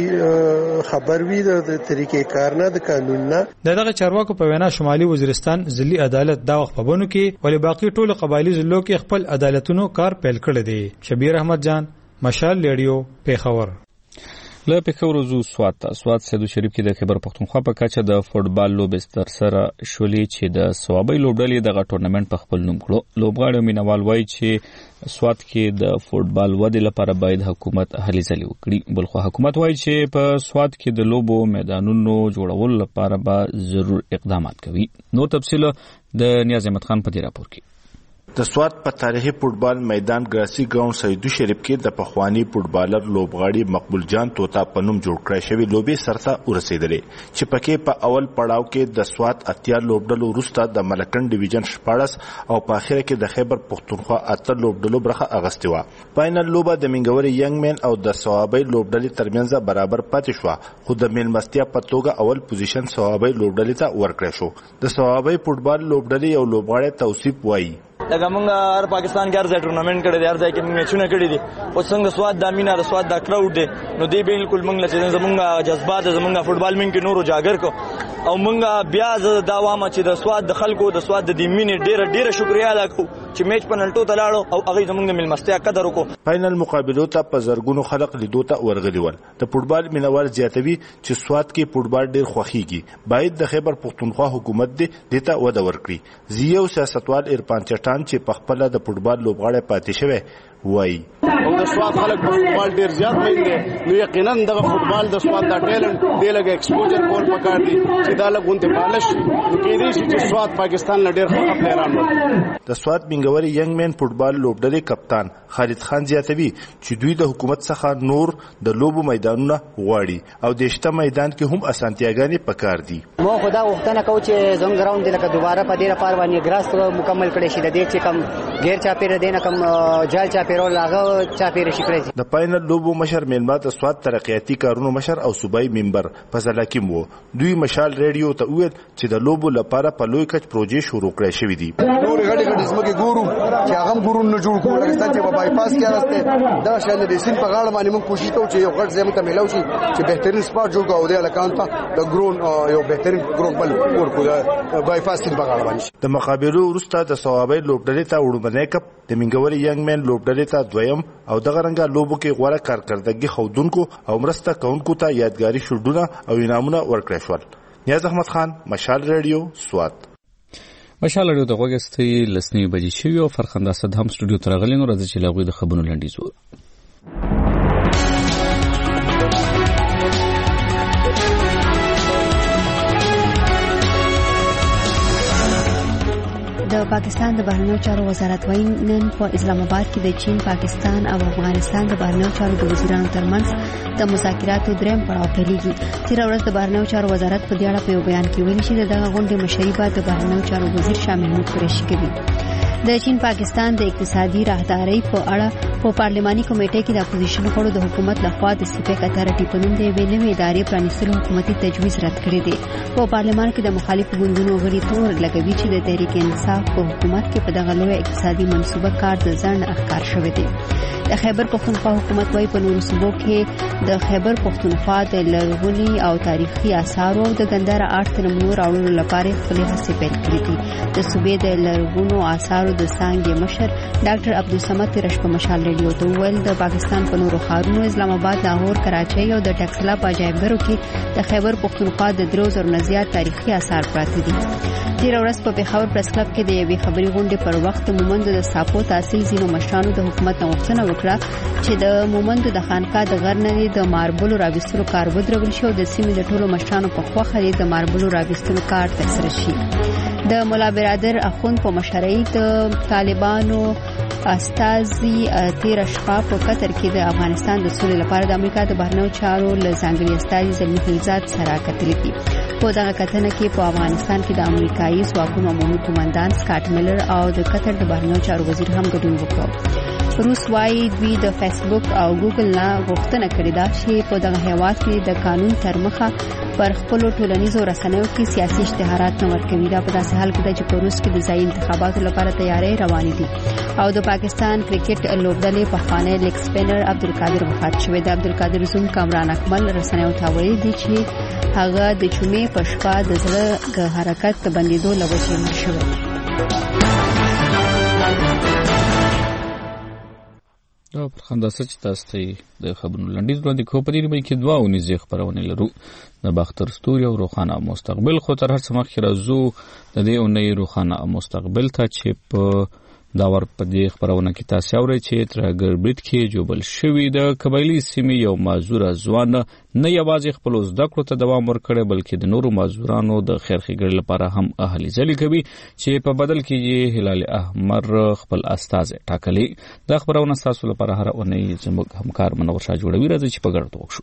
واغي خبر وي د طریقې کار نه د قانون نه. دغه چارواکو په وینا شمالي وزیرستان ضلعي عدالت دا وخت په بونو کې ولې باقي ټول قبایلی ضلعو کې خپل عدالتونو کار پیل کړی دی. شبیر احمد جان مشال لیډیو پیښور. له پیښور وزو سوات سوات سیدو شریف کې د خیبر پختونخوا په کچه د فوټبال لوبې تر سره شولې چې د ثوابي لوبډلې دغه ټورنمنت په خپل نوم کړو. لوبغاړو مینوال وایي چې سوات کې د فوټبال ودې لپاره باید حکومت هلې ځلې وکړي. بلخو حکومت وایي چې په سوات کې د لوبو میدانونو جوړولو لپاره به ضرور اقدامات کوي. نور تفصیل د نیاز احمد خان په دې راپور کې. د سوات په تاریخي فوټبال میدان ګراسي ګراوند سیدو شریف کې د پخوانی فوټبالر لوبغاړي مقبول جان توتا په نوم جوړ کړی شوی لوبې سرته ورسېدلې چې پکې په اول پړاو کې د سوات اتیا لوبډلو وروسته د ملکن ډیویژن شپاړس او په اخر کې د خیبر پختونخوا اته لوبډلو برخه اغستې وه. فاینل لوبه د منګوري ینګ مین او د ثوابي لوبډلې ترمنځ برابر پاتې شوه خو د میلمستیا په توګه اول پوزیشن ثوابي لوبډلې ته ورکړی شو. د ثوابي فوټبال لوبډلې یو لوبغاړی توصیف وایي لکه مونږ هر پاکستان کې هر ځای ټورنمنت کړی دی هر ځای کې میچونه کړي دي او څنګه سواد د مینا د سواد د کراوډ دی نو دی بالکل مونږ له زمونږ جذبات زمونږ فوټبال مين کې نورو جاګر کو او مونږ بیا دا وامه چې د سواد د خلکو د سواد د مینې ډیره ډیره شکریا ادا کوو چې میچ پنلټو ته لاړو او هغه زمونږ د ملمستیا قدر وکړو. فاینل مقابلو ته په زرګونو خلک لیدو ته ورغلي ول. د فوټبال مینوال زیاتوي چې سواد کې فوټبال ډیر خوښیږي باید د خیبر پختونخوا حکومت دې دته وده ورکړي. زیو سیاستوال ارفان چټان چې په خپل د فوټبال لوبغاړی پاتې شوی وایي او د سواد خلک په فوټبال ډیر زیات مین دي نو یقینا د فوټبال د سواد د ټیلنټ دی لګ ایکسپوجر کول پکار دي چې دا لګونته پالش نو کې دي چې سواد پاکستان له ډیر ښه پلیران وو. د سواد منګوري ینګ مین فوټبال لوبډلې کپتان خالد خان زیاتوي چې دوی د حکومت څخه نور د لوبو میدانونه غواړي او د شته میدان کې هم اسانتیاګانې پکار دي. مو خدا وختنه کو چې زنګ گراوند لکه دوباره په دې لپاره باندې ګراس مکمل کړي شي د دې چې کم غیر چاپیره دینه کم جال چاپیرول هغه چاپیره شي کړی. د فاینل لوبو مشر میلمه د سواد ترقیاتی کارونو مشر او صوبایي ممبر فضل حکیم وو. دوی مشال ریډیو ته ویل چې د لوبو لپاره په لوی کچ پروژې شروع کړی شوې دي. نور غړي غړي زمکه ګورو چې هغه ګورو نه جوړ کړو پاکستان چې بای پاس کې راځته دا شاید د سین په غاړه باندې موږ کوشش کوو چې یو غړ زموږ ته ملو شي چې بهترین سپورت جوړ کړو د اکاونټ ته د ګرون یو بهترین ګرون بل ورکو د بای پاس په غاړه باندې. د مقابلو وروسته د ثوابي لوبډلې ته وړاندې کپ د منګوري ینګ مین لوبډلې ته دویم او دغه رنګه لوبو کې غوړه کارکردګي خودونکو او مرسته کوونکو ته یادګاري شوډونه او انعامونه ورکړل شول. نیاز احمد خان مشال ریډیو سوات. مشال رادیو د غوګستې لسنی بجې شوی او فرخنده صد هم سټوډیو ته راغلی نو راځي چې لاغوي د خبرونو لنډیز وو. د پاکستان د بهرنیو چارو وزارت وايي نن په اسلام آباد کې د چین، پاکستان او افغانستان د بهرنیو چارو د وزیرانو ترمنځ د مذاکراتو دریم پړاو پیلېږي. تېره ورځ د بهرنیو چارو وزارت په دې اړه په یو بیان کې ویلي چې دغه غونډې مشري به د بهرنیو چارو وزیر شاه محمود قریشي کوي. د چین پاکستان د اقتصادي راهدارۍ په اړه په پارلماني کمیټې کې د اپوزیشن غړو د حکومت لخوا د سیپیک اتارټي په نوم د یوې نوې ادارې پرانیستلو حکومتي تجویز رد کړی دی. په پارلمان کې د مخالفو ګوندونو غړي تور لګوي چې د تحریک انصاف په حکومت کې په دغه لوی اقتصادي منصوبه کار د ځنډ ښکار شوی دی. د خیبر پښتونخوا حکومت وايي په نورو صوبو کې د خیبر پښتونخوا د لرغوني او تاریخي آثارو د ګندره آرټ نمونو راوړلو لپاره خپلې هڅې پیل کړې دي. د صوبې د لرغونو آثارو د څانګې مشر ډاکټر عبدالصمد تیرش په مشال ریډیو ته وویل د پاکستان په نورو ښارونو اسلام آباد، لاهور، کراچۍ او د ټکسلا په عجایبګرو کې د خیبر پښتونخوا د درو زرو نه زیات تاریخي آثار پراته دي. تېره ورځ په پېښور پریس کلب کې د یوې خبري غونډې پر وخت مومندو د ساپو تحصیل ځینو مشرانو د حکومت نه غوښتنه وکړه چې د مومندو د خانقاه د غر نه د ماربلو راوستلو کار ودرول شي او د سیمې د ټولو مشرانو په خوښه د ماربلو راوستلو کار ترسره شي. د مولا برادر اخوند په مشرۍ د طالبانو استازي تیر شپه په قطر کې د افغانستان د سولې لپاره د امریکا د بهرنیو چارو له ځانګړي استازي زلمی خلیلزاد سره کتلې دي. په دغه کتنه کې په افغانستان کې د امریکایي ځواکونو عمومي قومندان سکاټ میلر او د قطر د بهرنیو چارو وزیر هم ګډون وکړ. روس وايي دوی د فیسبوک او ګوګل نه غوښتنه کړې ده چې په دغه هیواد کې د قانون تر مخه پر خپلو ټولنیزو رسنیو کې سیاسي اشتهارات نه ورکوي. دا په داسې حال کې ده چې په روس کې د ځایي انتخاباتو لپاره تیاری روانې دي او د پاکستان کرکټ لوبډلې پخوانی لیګ سپینر عبدالقادر وفات شوی دی. عبدالقادر زوم کامران اکمل رسنیو ته ویلي دي چې هغه د جمعې په شپه د زړه د حرکت د بندېدو له وجې مړ شوی دی. دا پر خنداسه چې تاسو ته د خبرونو لنډیز وړاندې کوو. په دې کې دوه اونیزې خبرونه لرو، د باختر ستوري او روښانه مستقبل. خو تر هر څه مخکې راځو د دې اونۍ روښانه مستقبل ته چې په دا ور په دې خبرونه کې تاسو اورئ چې تر ګربټ کې جوبل شوی د قبایلی سیمې یو معذور ځوان نه یوازې خپل زده کړو ته دوام ورکړي بلکې د نورو معذورانو د خیر ښېګڼې لپاره هم اهلي ځلې کوي چې په بدل کې یې هلال احمر خپل استازی ټاکلی. دا خبرونه تاسو لپاره هر اونۍ زموږ همکار منور شاه جوړوي. راځي چې په ګډه وکړو.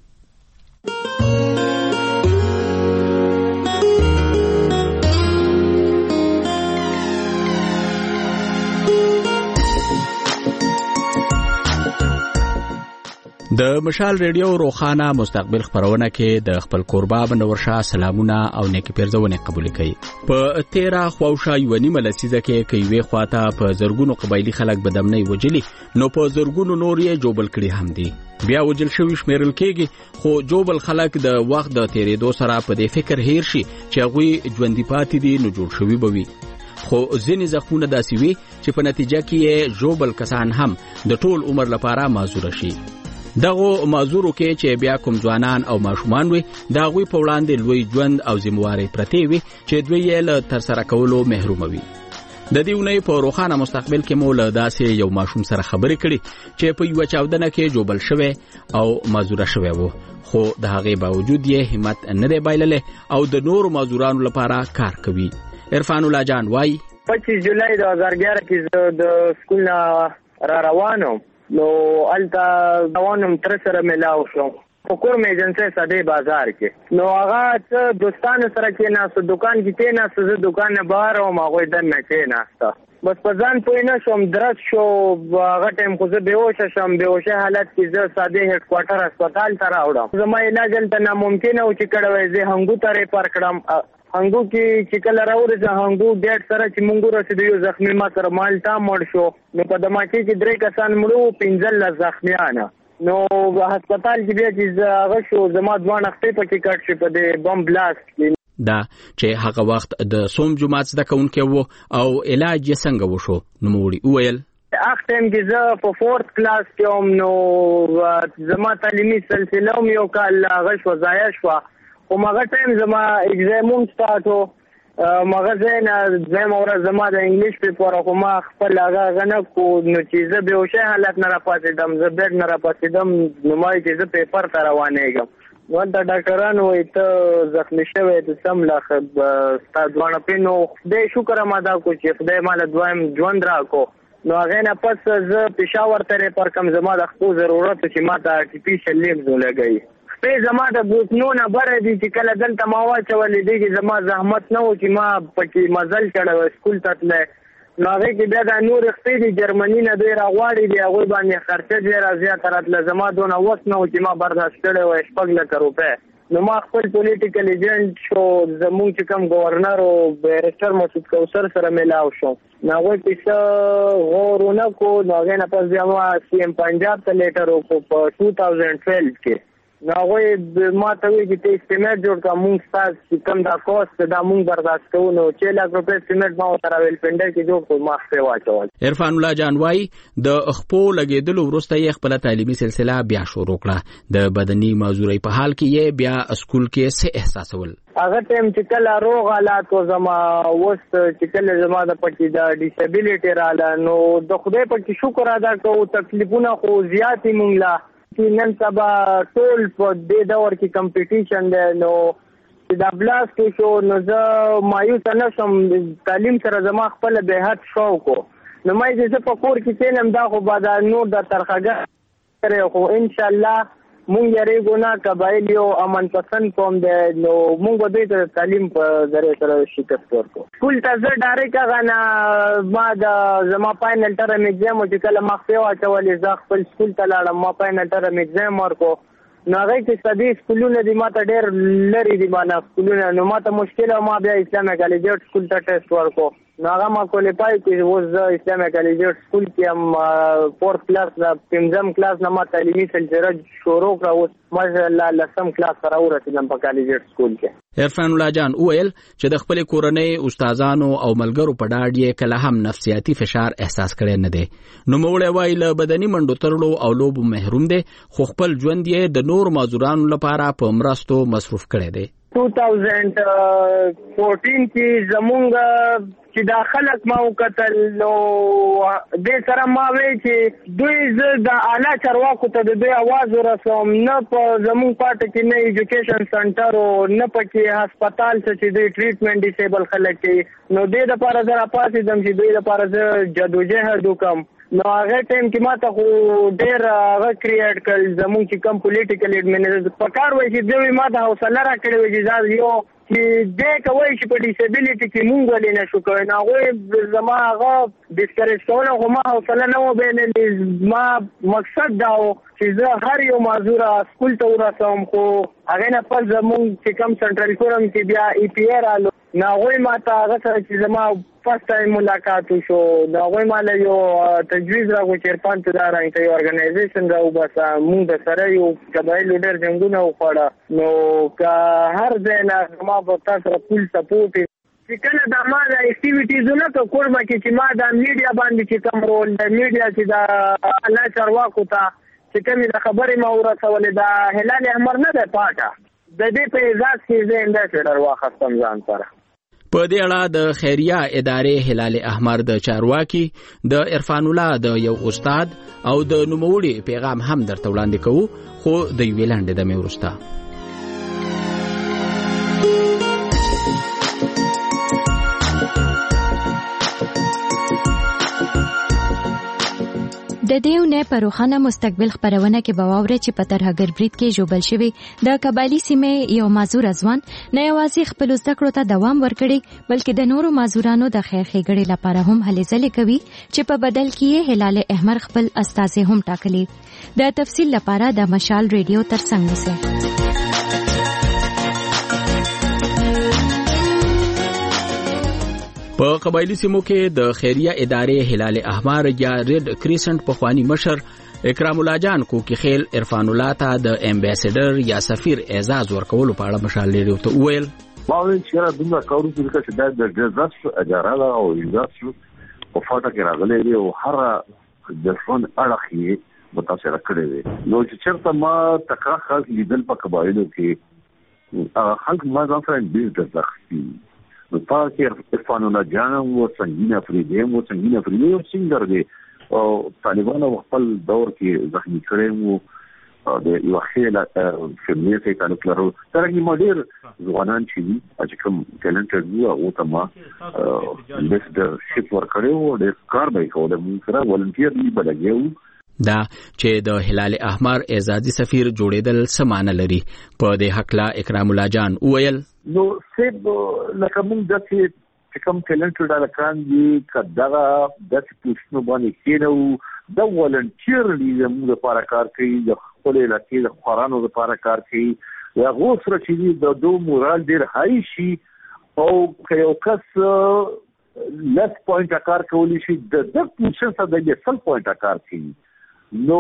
د مشال ریډیو روښانه مستقبل خبرونه کې د خپل کوربا منور شاه سلامونه او نیکی پیرزونه قبول کړي. په تیرا خواوشا یو نیمه لسیزه کې کوي خواته په زرګونو قبایلی خلک بدمنۍ وجلي نو په زرګونو نور یې جوبل کړي هم دي. بیا وجل شوی شمیرل کېږي خو جوبل خلک د وخت د تیرېدو سره په دې فکر هیر شي چې هغوی ژوندي پاتې دي نو جوړ شوي به وي. خو ځینې زخمونه داسې وي چې په نتیجه کې یې جوبل کسان هم د ټول عمر لپاره معذور شي. دغه معذورو کې چې بیا کوم ځوانان او ماشومان وي دا غوي په وړاندې لوی ژوند او ذمہواری پرته وي چې دوی یې له تر سره کولو محروم وي. د دې ونې په روښانه مستقبل کې مول داسې یو ماشوم سره خبرې کړي چې په یو چاودنه کې جوبل شوی او معذور شوی وو خو د هغې باوجود یې همت نه دی بایللې او د نورو معذورانو لپاره کار کوي. عرفان الله جان وایي پچیس جولای دو هزار گیارہ کې د سکول نه را روانم نو التا دوانم تر سره ملاو شو په کور مې ایجنسی ساده بازار کې نو هغه څه دوستانو سره کې ناسو دکان کې ته ناسو زه دکان نه بهر او ما غوې دن نه کې ناستا بس په ځان پوه نه شوم درس شو هغه ټایم خو زه بېهوشه شم بېهوشه حالت کې زه ساده هډ کوارټر هسپتال ته راوړم زما علاج هلته ناممکنه و چې کړی وی زه هنګو ته ریفر کړم هنګو کې چې کله راورسېده هنګو ګیټ سره چې مونږ ورسېدو یو زخمي ما سره مالټا مړ شو نو په دماکې کې درې کسان مړو پنځلس زخمیانه نو هسپتال کې بیا چې هغه شو زما دواړه خپې پکې کټ شي په دې بم بلاست کې دا چې هغه وخت د سوم جماعت زده کوونکی وو او علاج یې څنګه وشو نو موړي وویل اخ ټایم کې زه په فورث کلاس کې هم نو زما تعلیمي سلسله هم یو کال هغه شو ضایع شوه خو هغه ټایم زما اگزامون سټارټ و مغزه نه زم اور زما د انګلیش پیپر خو ما خپل هغه غنه کو نو چې زه به وشه حالت نه را پاتېدم زه بیگ نه را پاتېدم نو ما چې زه پیپر ته روانېږم نو د ډاکټرانو وایي ته زخمی شوی ته سم لا ستا ځوانه پینو خدای شکر هم ادا کو چې خدای مال دویم ژوند راکو نو هغه نه پس زه پېښور ته ریفر کم زما د خپل ضرورت چې ما ته آرټیفیشل لیمز ولګوي په زما د بوتنو نه بره دي چې کله دلته ما واچولې دي چې زما زحمت نه و چې ما پکې مزل کړو سکول ته تللی نو هغې کې بیا دا نور خپې دي جرمني نه دوی راغواړي دي هغوی باندې خرچه ډېره زیاته راتله زما دونه وس نه و چې ما برداشت کړی وای شپږ لکه روپۍ نو ما خپل پولیټیکل ایجنټ شو زمونږ چې کوم ګورنر او بیرسټر مسعود کوثر سره میلاو شو نو هغوی کیسه غور ونه کړو نو هغې نه پس بیا ما سی ایم پنجاب ته لیټر وکړو په ټو تاوزنډ ټویلو کې نو هغوی ما ته وایي چې ته اسټیمیټ جوړ کړه مونږ ستاسو چې کوم دا کوست دا مونږ برداشت کوو نو چې لاک روپۍ اسټیمیټ ما ورته راویلپنډۍ کې جوړ کړو ما خپې واچول عرفان الله جان وایي د خپو لګېدلو وروسته یې خپله تعلیمي سلسله بیا شروع کړه د بدني معذورۍ په حال کې یې بیا سکول کې څه احساسول هغه ټایم چې کله روغ حالات و زما اوس چې کله زما د پکې د ډیسیبلیټي راله نو د خدای پکې شکر ادا کوو تکلیفونه خو زیاتې مونږ لا نن سبا ټول په دې دور کې کمپټیشن دی نو چې دا بلاس کې شو نو زه مایوسه نه شم تعلیم سره زما خپله بې حد شوق و نو ما چې زه په کور کې کښېنم دا خو به دا نور د ترخګر سره خو انشاءالله مونږ یریږو نه قبایل یو امن پسند قوم دی نو مونږ به دوی ته د تعلیم په ذریعه سره شکست ورکړو سکول ته زه ډایرکټ هغه نه ما د زما فاینل ټرم اګزام چې کله ما خپې واچولې زه خپل سکول ته لاړم ما فاینل ټرم اګزام ورکړو نو هغې کې صدې سکولونه دي ما ته ډېر لرې دي مانه سکولونه نو ما ته مشکل او ما بیا اسلامي کالجیټ سکول ته ټیسټ ورکړو نو هغه ما کوالیفای کړي اوس زه اسلامي کالجیټ سکول کې هم فورث کلاس نه پنځم کلاس نه ما تعلیمي سلسله شروع کړه اوس ماشاءالله لسم کلاس ته راورسېدم په کالجیټ سکول کې عرفان الله جان وویل چې د خپلې کورنۍ استادانو او ملګرو په ډاډ یې کله هم نفسیاتي فشار احساس کړی نه دی نوموړی وایي له بدني منډو تړلو او لوبو محروم دی خو خپل ژوند یې د نور معذورانو لپاره په مرستو مصروف کړی دی ټو تاوزنډ فورټین کې زمونږ چې دا خلک ما وکتل نو دې سره ما وی چې دوی زه د اعلی چارواکو ته د دوی اواز ورسوم نه په زمونږ پاټه کې نه ایجوکیشن سنټر او نه پکې هسپتال څه چې دوی ټریټمنټ ډیسیبل خلک کوي نو دې دپاره زه راپاڅېدم چې دوی دپاره زه جدوجهد وکړم نو هغه ټایم کې ما ته خو ډېر هغه کریټ کړل زمونږ چې کوم پولیټیکل ایډمنسټریشن په کار وایي چې دوی ما ته حوصله راکړې وایي چې دا یو چې دې کوي چې په ډیسیبلیټي کې مونږ ولې نه شو کوی نو هغوی زما هغه ډسکریج کوله خو ما حوصله نه و بایللې ما مقصد دا و چې زه هر یو معذوره سکول ته ورسوم خو هغې نه پس زمونږ چې کوم سنټرل فورم کې بیا ای پی اے رالو نو هغوی ما ته هغه سره چې زما فرست ټایم ملاقات وشو نو هغوی ما له یو تجویز راکړو چې عرفان ته دا رانګ یو ارګنایزیشن راوباسه مونږ د سره یو قبایلو ډېر جنګونه وخوړه نو که هر ځای نه زما به تا سره فول سپورټ چې کله دا ما د اکټیویټیزونه که کورمه کې چې ما د میډیا باندې چې کوم رول د میډیا چې د اعلی چارواکو ته چې کومې د خبرې ما ورسولې د هلال احمر نه دی پاټه د دې په اعزاز کې زه امبیسډر واخیستم ځان سره په دې اړه د خیریه ادارې هلال احمر د چارواکي د عرفان الله د یو استاد او د نوموړي پیغام هم درته وړاندې کوو خو د یوې لنډې دمې وروسته د دیو نه پروخانه مستقبل خبرونه کې بواوره چې په ترهګر برید کې جوړل شوی د قبایلی سیمې یو معذور ځوان نه یوازې خپل زده کړو ته دوام ورکړي بلکې د نورو معذورانو د خیر ښېګړې لپاره هم هلې ځلې کوي چې په بدل کې هلال احمر خپل استازي هم ټاکلي د تفصیل لپاره د مشال ریډیو ترڅنګ اوسئ په قبایلی سیمو کې د خیریه ادارې هلال احمر یا ریډ کریسنټ پخوانی مشر اکرام الله جان کوکی خیل عرفان الله ته د امبیسډر یا سفیر اعزاز ورکولو په اړه مشال ریډیو ته وویل ما ویل چې را دومره کارونه چې دا د جزاس اجاره او اجازه په فاټه کې راغلي دي او هر د ژوند اړخي متاثر کړي دي نو چې چرته ما تکا خاص لیدل په قبایلو کې خلک ما ځان سره ډیر د ځختی نو پاکه عرفان الله جان او سنگین افریدی او سنگین افریدی او سنگر دی او طالبانو خپل دور کې زخمی کړي وو د یو خیل فیمینیسټ تعلق لرو ترغه مدیر ځوانان چې چې کوم ټیلنټډ وو او تما لیډر شپ ورکړو د کار به کوله موږ سره ولنټیر بلګیو دا چې د هلال احمر اعزازي سفیر جوړېدل سمانه لري په دې حق لا اکرام الله جان وویل نو سب لکه موږ د چې کوم ټیلنټډ الکان دي کدا د پوښتنو باندې کېنو د ولنټیر لیزم لپاره کار کوي د خپل علاقې د خورانو لپاره کار کوي یا غوسره چې د دو مورال ډیر هاي شي او که یو کس لس پوینټ کار کولی شي د د پوښتنه سره د سل پوینټ کار کوي نو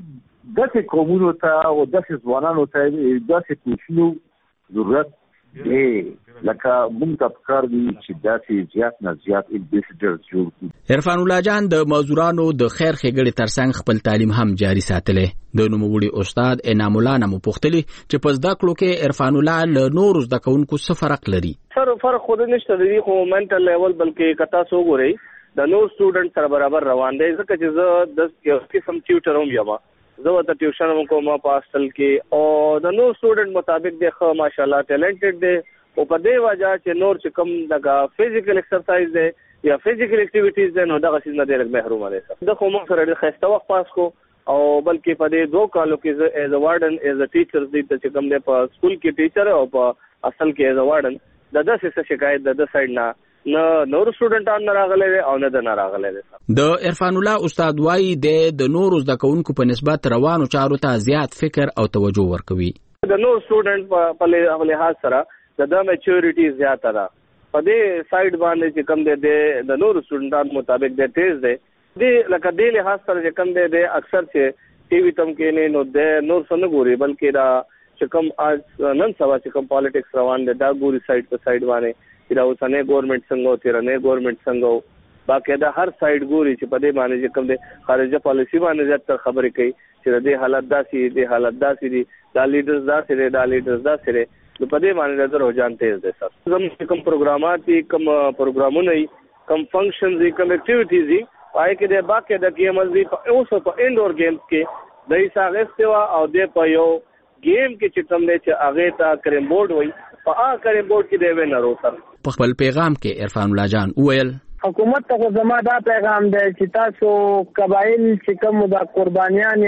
داسې قومونو ته او داسې ځوانانو ته داسې پوښتنو ضرورت دی لکه موږ ته پکار دي چې داسې زیات نه زیات امبیسډرز جوړ کړو. عرفان الله جان د مزدورانو د خیر ښېګړې ترڅنګ خپل تعلیم هم جاري ساتلی. د نوموړي استاد انعام الله نه مو پوښتلي چې په زده کړو کې عرفان الله له نورو زده کوونکو څه فرق لري. سر فرق خود نشته دی خو منټل لیول بلکې کتا سو ګوري د نور سټوډنټ سره برابر روان دی ځکه چې زه د یو قسم ټیوټر هم یم زه ورته ټیوشن هم کوم په هاسټل کې او د نور سټوډنټ مطابق دی خو ماشاءالله ټیلنټډ دی او په دې وجہ چې نور چې کوم دغه فزیکل ایکسرسایز دی یا فزیکل اکټیویټیز دی نو دغه څه نه دی لږ محروم دی د خو موږ سره ډېر ښایسته وخت پاس کو او بلکې په دې دوه کالو کې زه ایز ا وارډن ایز ا ټیچر دی چې کوم دی په سکول کې ټیچر او په اصل کې ایز ا وارډن د داسې څه شکایت د د سایډ نه نه نور سټوډنټان نه راغلي او نه د نه راغلي. د عرفان الله استاد وایي د نورو زده کوونکو په نسبت روانو چارو ته زیات فکر او توجه ورکوي. د نور سټوډنټ په لحاظ سره د میچورټي زیاته ده په دې سایډ باندې چې کوم دی د نور سټوډنټانو مطابق د تیز دی د لکه د لحاظ سره چې کوم دی اکثر چې ټي وي تم کې نه نو د نور څه نه ګوري بلکې دا چې کوم اج نن سبا چې کوم پالیټکس روان دی دا ګوري سایډ په سایډ باندې چې دا اوسنۍ ګورنمنت څنګه تیرنۍ ګورنمنت څنګه باقاعده هر سایډ ګوري چې په دې باندې چې کوم دی خارجه پالیسی باندې زیاتره خبرې کوي چې د حالت داسې دي حالت داسې دي دا لیډرز داسې دي دا لیډرز داسې دي نو په دې باندې د رجحان تیز دی سر زموږ کوم پروګرامات دي کوم پروګرامونه کوم فنکشنز دي کوم اکټیویټیز دي پای کې د باقاعده کېمل دي اوس په انډور گیمز کې د ایساغستوا او د په یو گیم کې چې کوم دی چې هغه ته کریم بورډ وایي په هغه کریم بورډ کې دی وینر وسر په خپل پیغام کې عرفان الله جان وویل حکومت ته زما دا پیغام دی چې تاسو قبایل چې کوم د قربانیان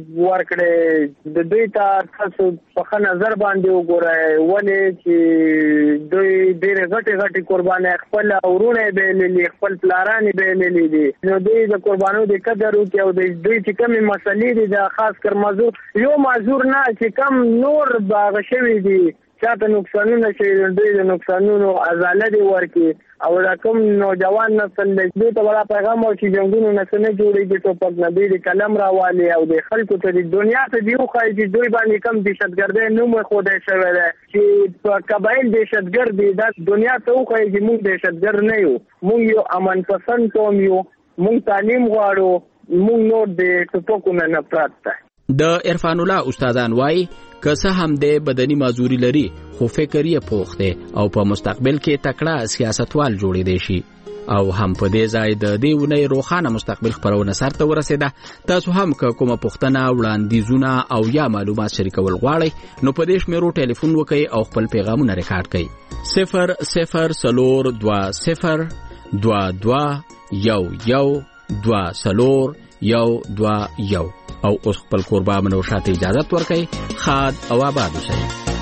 ورکړي د دوی ته تاسو په نظر باندې وګورئ ولې چې دوی ډېر غټي غټي قرباني خپل اورونه به للی خپل پلارانی به للی دي نو دوی د قربانو د قدر او کې او د دوی چې کوم مسلې دي د خاص کر موضوع یو معذور نه چې کم نور باغ شوی دي چاته نقصانونه شي دوی د نقصانونو ازاله دي ورکی او دا کوم نوجوان نسل دې ته ولا پیغام او چې جنگونو نسل نه جوړيږي ته په نبی د کلم راوالي او د خلکو ته د دنیا ته دی خو چې دوی باندې کم دهشتګردي نوم خوده شوی دی چې په قبایل دهشتګرد دي د دنیا ته خو چې موږ دهشتګرد نه یو موږ یو امن پسند قوم یو موږ تعلیم غواړو موږ نور د ټوپکو نه نفرت ته د عرفان الله استادان وای که څه هم د بدني معذوري لري خو فکر یې پوخ دی او په مستقبل کې تکړه سیاستوال جوړېدای شي او هم په دې ځای د دې ونې روښانه مستقبل خبرونه سرته ورسېده. تاسو هم که کومه پوښتنه وړاندیزونه او یا معلومات شریکول غواړئ نو په دې شمیرو ټلیفون وکړئ او خپل پیغامونه ریکارډ کړئ صفر صفر څلور دوه صفر دوه دوه یو یو دوه څلور یو دوه یو او اوس خپل قربا منو شاته اجازه ورکړئ خاد او آباد اوسئ.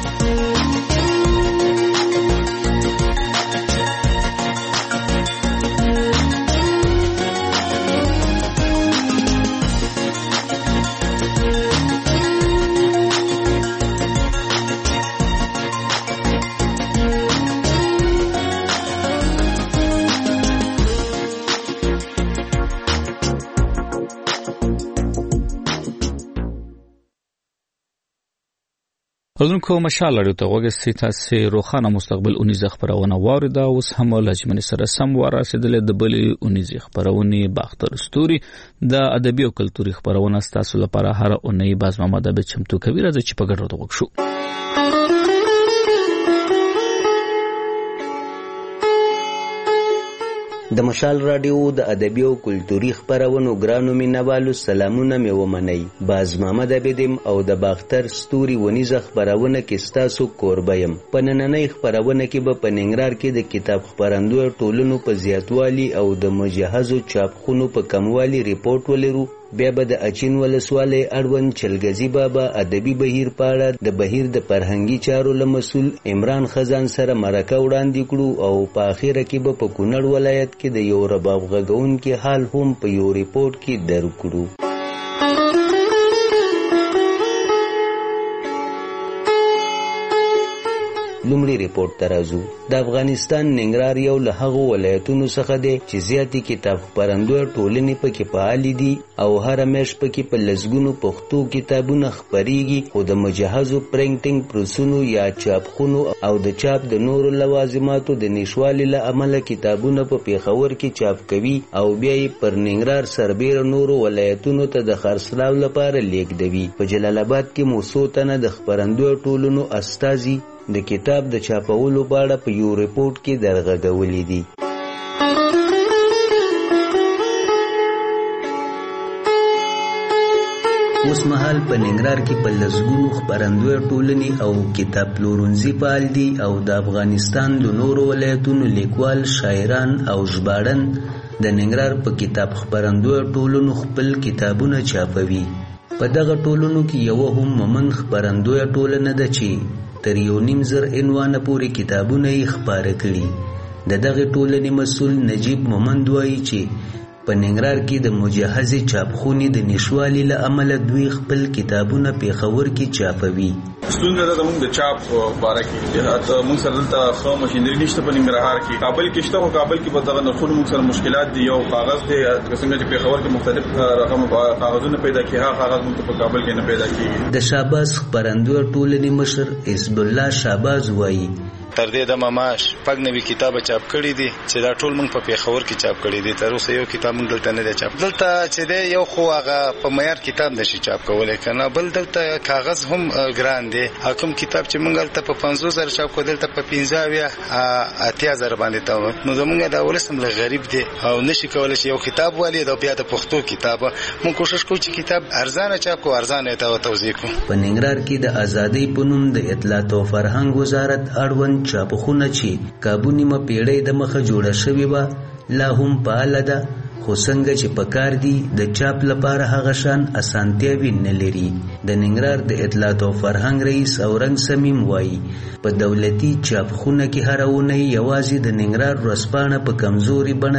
حضرونکو مشال لري ته وګورئ تاسو روخانه مستقبل اونیزه خبرونه واورده اوس هم لجمن سره سم ورسېدل د بلې اونیزه خبرونه باختر استوري د ادبي او کلتوري خبرونه تاسو لپاره هر اونۍ باز محمد به چمتو کوي راځي چې په ګډه وګورو. د مشال رادیو د ادبي او کلتوري خبرونو ګرانو مینوالو سلامونه مې ومنئ. باز محمد عبدم او د باختر ستوري ونیزه خبرونه کې ستاسو کوربه یم. په نننۍ خبرونه کې به په ننګرهار کې د کتاب خپرندو ټولنو په زیاتوالي او د مجهزو چاپخونو په کموالي ریپورت ولرو. بیا به د اچین ولسوالۍ اړوند چلګزي بابا ادبي بهیر په اړه د بهیر د فرهنګي چارو له مسؤل عمران خزان سره مرکه وړاندې کړو او په اخره کې به په کونړ ولایت کې د یو رباب غږونکي حال هم په یو ریپورت کې درک کړو. لومړی ریپورت ته راځو. د افغانستان ننګرهار یو له هغو ولایتونو څخه دی چې زیاتې کتاب خپرندوی ټولنې پکې فعالې دي او هره میاشت پکې په لسګونو پښتو کتابونه خپریږي، خو د مجهزو پرنټینګ پروسونو یا چاپخونو او د چاپ د نورو لوازماتو د نشوالي له امله کتابونه په پیښور کې چاپ کوي او بیا یې پر ننګرهار سربیره نورو ولایتونو ته د خرڅلاو لپاره لیږدوي. په جلال آباد کې مو څو تنه د خپرندوی ټولنو استازي د کتاب د چاپولو په اړه په یو ریپورت کې درغږولي دي. اوس مهال په ننګرهار کې په لسګونو خپرندوی ټولنې او کتاب پلورنځي فعال دي او د افغانستان د نورو ولایتونو لیکوال، شاعران او ژباړن د ننګرهار په کتاب خپرندوی ټولنو خپل کتابونه چاپوي. په دغه ټولنو کې یو هم مومن خپرندوی ټولنه ده چې تر یو نیم زر عنوانه پورې کتابونه یې خپاره کړي. د دغه ټولنې مسؤل نجیب مومند وایي چې په ننګرهار کې د مجهزې چاپخونې د نشوالي له امله دوی خپل کتابونه پیښور کې چاپوي. ستونزه ده زموږ د چاپ باره کې، موږ سره دلته ښه مشینري نشته په ننګرهار کې. کابل کې شته، خو کابل کې په دغه نرخونو موږ سره مشکلات دي. یو کاغذ دی څنګه چې پیښور کې مختلف رقم کاغذونه پیدا کیږي، هغه کاغذ موږ په کابل کې نه پیدا کیږي. د شاباس خپرندوی ټولنې مشر حزب الله شاباز وایي تر دې د مماش پګ نوی کتاب چاپ کړی دي چې دا ټول موږ په پیښور کې چاپ کړی دي. تر اوسه یو کتاب موږ دلته نه دی چاپ. دلته چې دی یو خو هغه په معیار کتاب نشي چاپ کولای کنه، بل دلته کاغذ هم ګران دی. حکم کتاب چې موږ دلته په پنځوس زره چاپ کړو دلته په پنځه اویا اتیا زره باندې تا نو زموږ دا ولسم له غریب دی او نشي کولای چې یو کتاب والی دا بیا د پښتو کتاب. موږ کوشش کوو چې کتاب ارزانه چاپ کو، ارزانه ته توزیع کو. په ننګرهار کې د ازادۍ په نوم د اطلاعات او فرهنګ وزارت اړوند چاپخونه چې کابو نیمه پیړۍ د مخه جوړه شوې وه لا هم فعاله ده، خو څنګه چې پکار دي د چاپ لپاره هغه شان اسانتیاوې نه لري. د ننګرهار د اطلاعات او فرهنګ رئیس اورنګ سمیم وایي په دولتي چاپخونه کې هره اونۍ یوازې د ننګرهار ورځپاڼه په کمزوري بڼه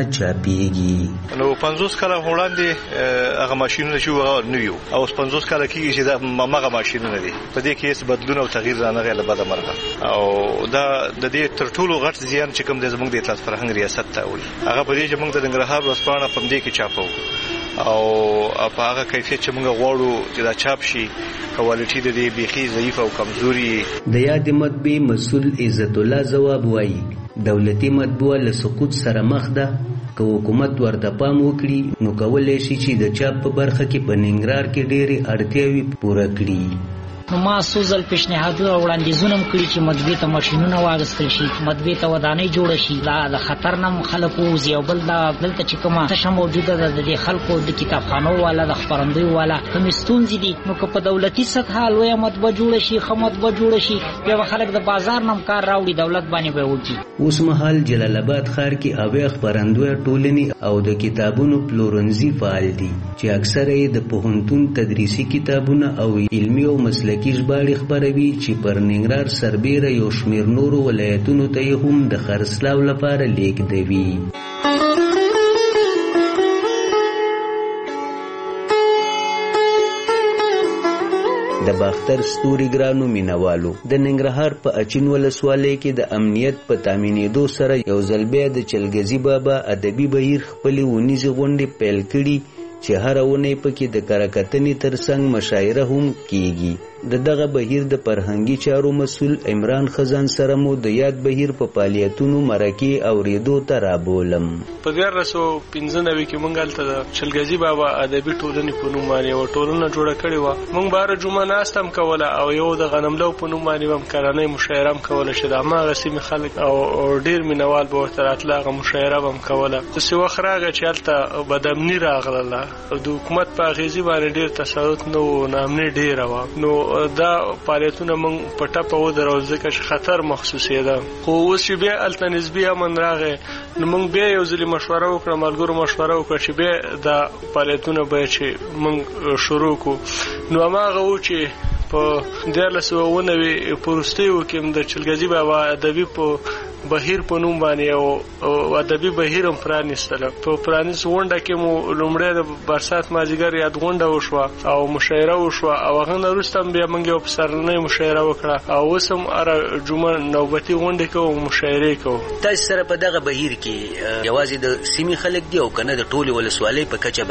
چاپیږي. نو پنځوس کاله وړاندې هغه ماشینونه چې هغه نه وو او اوس پنځوس کاله کېږي چې دا هغه ماشینونه دي. په دې کې هیڅ بدلون او تغییر رانغی له بده مرغه او دا د دې تر ټولو غټ زیان چې کوم د زموږ د اطلاعات فرهنګ ریاست ته وایي هغه په دې چې موږ د ننګرهار ورځپاڼه په دې کې چاپو او په هغه کیفیت چې موږ غواړو چې دا چاپ شي کوالټي د دې بيخي ضعیف او کمزوري. د یاد مطبعې مسؤل عزت الله جواب وایي دولتي مطبوعه له سقوط سره مخ ده، که حکومت ورته پام وکړي نو کولای شي چې د چاپ په برخه کې په ننګرهار کې ډېرې اړتیاوې پوره کړي. نو ما څو ځل پیشنهادونه او وړاندیزونه هم کړي چې مطبعې ته ماشینونه واخیستل شي، مطبعې ته ودانۍ جوړه شي، دا د خطر نه خلک ووځي. او بل دا دلته چې کومه تشه موجوده ده د دې خلکو د کتابخانو والا د خپرندوی والا کومې ستونزې دي، نو که په دولتي سطحه لویه مطبعه جوړه شي، ښه مطبعه جوړه شي، بیا به خلک د بازار نه هم کار راوړي، دولت باندې به وکړي. اوس مهال جلال آباد ښار کې اویا خپرندوی ټولنې او د کتابونو پلورنځي فعال دي چې اکثره یې د پوهنتون تدریسي کتابونه او علمي او مسلکي ژباړې خپروي چې پر ننګرهار سربیره یو شمېر نورو ولایتونو ته یې هم د خرڅلاو لپاره لیږدوي. د باختر ستوري ګرانو مینوالو د ننګرهار په اچین ولسوالۍ کې د امنیت په تامینېدو سره یو ځل بیا د چلګزي بابا ادبي بهیر خپلې ونیزې غونډې پیل کړي چې هر اونۍ پکې د کارکتنې ترڅنګ مشاعره هم کیږي. د دغه بهیر د فرهنګي چارو مسول عمران خزان سره مو د یاد بهیر په فعالیتونو مرکې اوریدو ته رابولم. په دیار رسو پنځه نوي کې مونږ هلته د چلګزي بابا ادبي ټولنې په نوم باندې یوه ټولنه جوړه کړې وه. مونږ به هره جمعه ناسته هم کوله او یو د غنملو په نوم باندې به هم کلنۍ مشاعره هم کوله چې د هماغه سیمې خلک او ډېر مینوال به ورته راتله. هغه مشاعره به هم کوله. داسې وخت راغی چې هلته بدامني راغله. د حکومت په اغېزې باندې ډېر تسلط نه و، ناامني ډېره وه. نو دا فعالیتونه مونږ په ټپه ودرول ځکه چې خطر محسوسېده. خو اوس چې بیا هلته نسبي امن راغی نو مونږ بیا یو ځلې مشوره وکړه، ملګرو مشوره وکړه چې بیا دا فعالیتونه باید چې مونږ شروع کړو. نو هماغه و چې په دیارلس سوه اووه نوي په وروستیو کې د چلګزي بابا ادبي په بهیر په نوم باندې او ادبي بهیر هم پرانیستله. په پرانیست غونډه کې مو لومړی د برسات مازدیګر یاد غونډه وشوه او مشاعره وشوه او هغه نه وروسته هم بیا موږ یو پسرلنۍ مشاعره وکړه او اوس هم هره جمعه نوبتي غونډې کوو او مشاعرې کوو. تاسو سره په دغه بهیر کې یوازې د سیمې خلک دي او کنه د ټولې ولسوالۍ په کچه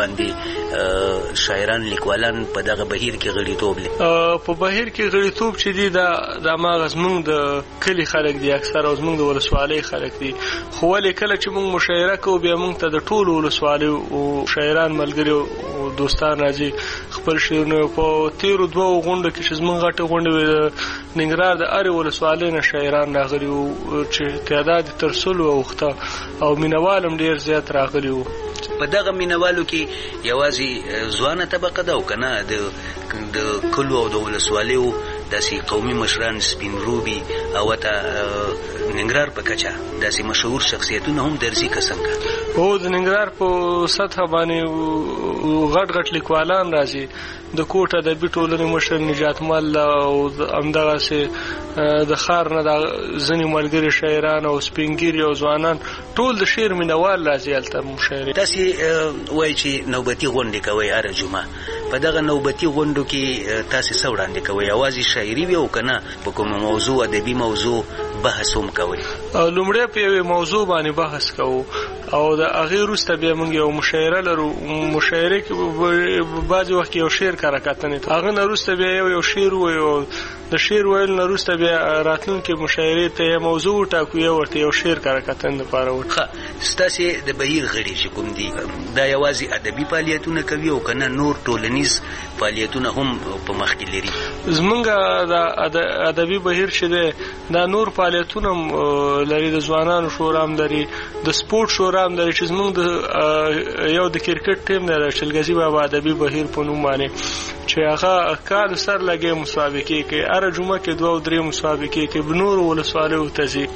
باندې شاعران لیکوالان په دغه بهیر کې غړیتوب لري؟ په بهیر کې غړیتوب چې دی دا د هماغه زموږ د کلي خلک دي اکثره او زموږ د ولسوالۍ خلک دي. خو ولې کله چې موږ مشاعره کوو بیا موږ ته د ټولو ولسوالیو او شاعران ملګري او دوستان راځي خپل شعرونه. په تېرو دوو غونډو کې چې زموږ غټې غونډې وې د ننګرهار د هرې ولسوالۍ نه شاعران راغلي وو چې تعداد یې تر سلو اوښته او مینوال هم ډېر زیات راغلي وو. په دغه مینوالو کې یوازې ځوانه طبقه ده او کنه د کلو او د ولسوالیو داسې قومي مشران سپین روبي او ته ننګرهار په کچه داسې مشهور شخصیتونه هم درځي که څنګه؟ هو د ننګرهار په سطحه باندې غټ غټ لیکوالان راځي. د کوټ ادبي ټولنې مشر نجات مل او همدغسې د ښار نه د ځینې ملګري شاعران او سپینګیري او ځوانان ټول د شعر مینوال راځي هلته مشاعرې. تاسې وایي چې نوبتي غونډې کوئ هره جمعه. په دغه نوبتي غونډو کې تاسې څه وړاندې کوئ؟ یوازې شاعري وي او که نه په کومه موضوع ادبي موضوع بحث هم کوئ؟ لومړی په یوې موضوع باندې بحث کوو او د هغې وروسته بیا موږ یو مشاعره لرو. مشاعرې کې بعضې وخت کې یو شعر کره کتنې هغه نه وروسته بیا یو یو شعر وایو. د شعر ویلو نه وروسته بیا راتلونکې مشاعرې ته یې موضوع وټاکو یا ورته یو شعر کره کتنې دپاره وټاکو. ښه، ستاسې د بهیر غړي چې کوم دي دا یوازې ادبي فعالیتونه کوي او که نه نور ټولنیز فعالیتونه هم په مخ کې لري؟ زمونږ د ادبي بهیر چې دی دا نور فعالیتونه هم لري. د ځوانانو شورا هم لري، د سپورټ شورا هم لري چې زمونږ د یو د کرکټ ټیم دی د چلګزي بابا ادبي بهیر په نوم باندې چې هغه کال سر لګي مسابقې کوي. هره جمعه کې دوه او درې مسابقې کوي په نورو ولسوالیو ته ځي.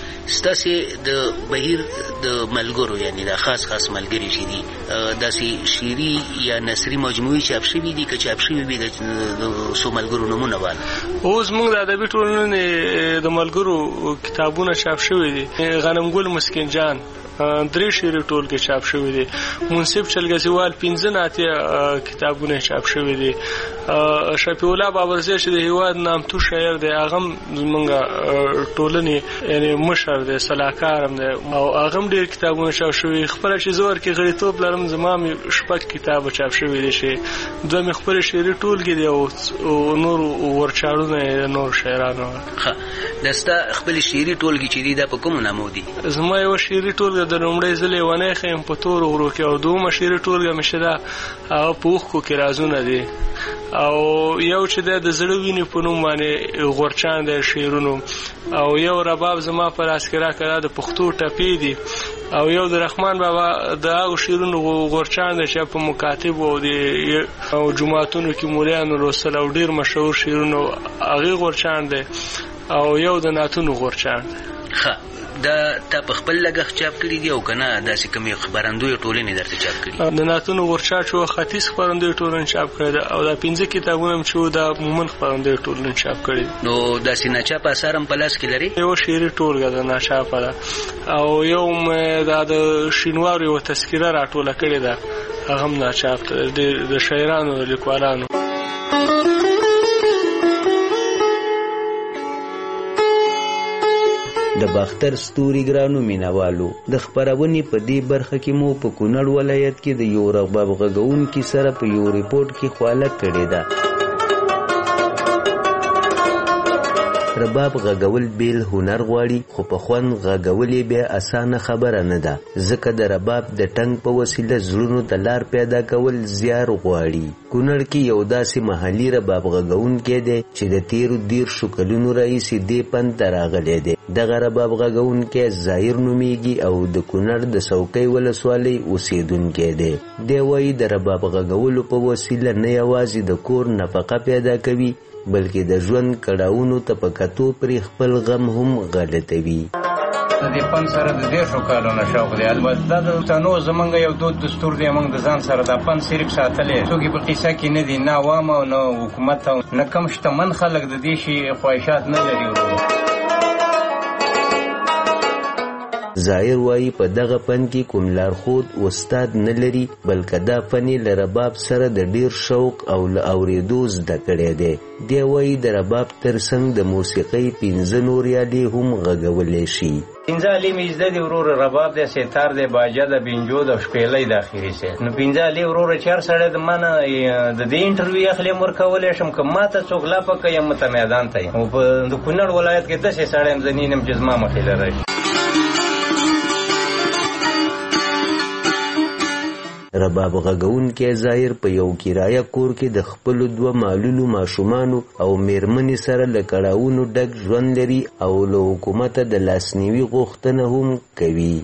ستاسې د بهیر د ملګرو یعنې د خاص خاص ملګري چې دي داسې شعري یا نثري مجموعې چاپ شوي دي که چاپ شوي وي د څو ملګرو نومونه والا؟ اوس موږ د ادبي ټولنې د ملګرو کتابونه چاپ شوي دي. غنمګل مسکین جان درې شعري ټولګې چاپ شوي دي. منصف چلګزیوال پنځه ناتیه کتابونه چاپ شوي دي. شفیع الله بابرزی چې د هېواد نامتو شاعر دی هغه هم زمونږ ټولنې یعنې مشر دی، سلاکار هم دی او هغه هم ډېر کتابونه چاپ شوي. خپله چې زه ورکې غړیتوب لرم زما مې شپږ کتابه چاپ شوي دي چې دوه مې خپلې شعري ټولګې دي او نور ورچاړونه یې د نورو شاعرانو. ښه، دا ستا خپلې شعري ټولګې چې دي دا په کومو نامو دي؟ زما یوه شعري ټولګه د لومړی ځل لیونی ښیم په تورو غرو کې او دومه شعري ټولګه مې چې ده هغه په اوښکو کې رازونه دي او یو چې دی د زړه وینې په نوم باندې غورچان دی شعرونو او یو رباب زما په لاس کې راکړه دا د پښتو ټپې دي او یو د رحمان بابا د هغو شعرونو غورچان دی چې په مکاتبو او جوماتونو کې مولیانو لوستل او ډېر مشهور شعرونو هغې غورچان دی او یو د نعتونو غورچان دی. ښه، دا تا په خپل لګښت چاپ کړي دي او که نه داسې کومې خپرندویې ټولنې درته چاپ کړي؟ د نعتونو غورچاپ چې وه ختیځ خپرندویې ټولنې چاپ کړی ده او دا پنځه کتابونه هم چې وو دا مومن خپرندویې ټولنې چاپ کړي. نو داسې ناچاپه اثار هم په لاس کې لري؟ یوه شعري ټولګه ده ناچاپه ده او یو مې دا د شینوارو یوه تذکره راټوله کړې ده هغه هم ناچاپ ده د شاعرانو د لیکوالانو. د باختر ستوري ګرانو مینوالو د خبرونې په دې برخه کې مو په کونړ ولایت کې د یو رباب غږونکي سره په یو ریپورت کې خواله کړې ده. رباب غږول بیل هنر غواړي، خو په خوند غږولې بیا اسانه خبره نه ده، ځکه د رباب د ټنګ په وسیله زړونو ته لار پیدا کول زیار غواړي. کونړ کې یو داسې محلي رباب غږونکی دی چې د تیرو دیرشو کلونو راهیسې دې پند ته راغلی دی. دغه رباب غږونکی ظاهر نومیږي او د کونړ د څوکۍ ولسوالۍ اوسېدونکی دی. دی وایي د رباب غږولو په وسیله نه یوازې د کور نفقه پیدا کوي بلکې د ژوند کړاوونو ته په کتو پرې خپل غم هم غلطوي. د دې فن سره د ډېر شو کالونه شوق دی. البته دا د پښتنو زمونږ یو دود دستور دی، موږ د ځان سره دا فن صرف ساتلی. څوک په قصه کې نه دي، نه عوام او نه حکومت او نه کم شتمن خلک د دې شي خواهشات نه لري. ظاهر وایي په دغه فن کې کوم لارښود استاد نه لري، بلکې دا فن یې له رباب سره د ډیر شوق او له اورېدو زده کړی دی. دی وایي د رباب تر څنګ د موسیقۍ پنځه نور یالې هم غږولی شي. پنځه علي مې زده دي وروره، رباب دی، سیتار دی، باجه ده، بینجو ده، شپېلۍ د اخري سي. نو پنځه علي وروره چې هر سړی د ما نه د دې انټرویو اخلي هم ورکولی شم، که ما ته څوک لا پکه یم ته میدان ته یم. او په د کونړ ولایت کې داسې سړی یم زه نه یم چې زما مخې له راشي. رباب غږونکی ظاهر په یو کرایه کور کې د خپلو دوه معلولو ماشومانو او میرمنې سره له کړاوونو ډک ژوند لري او له حکومته د لاسنیوي غوښتنه هم کوي.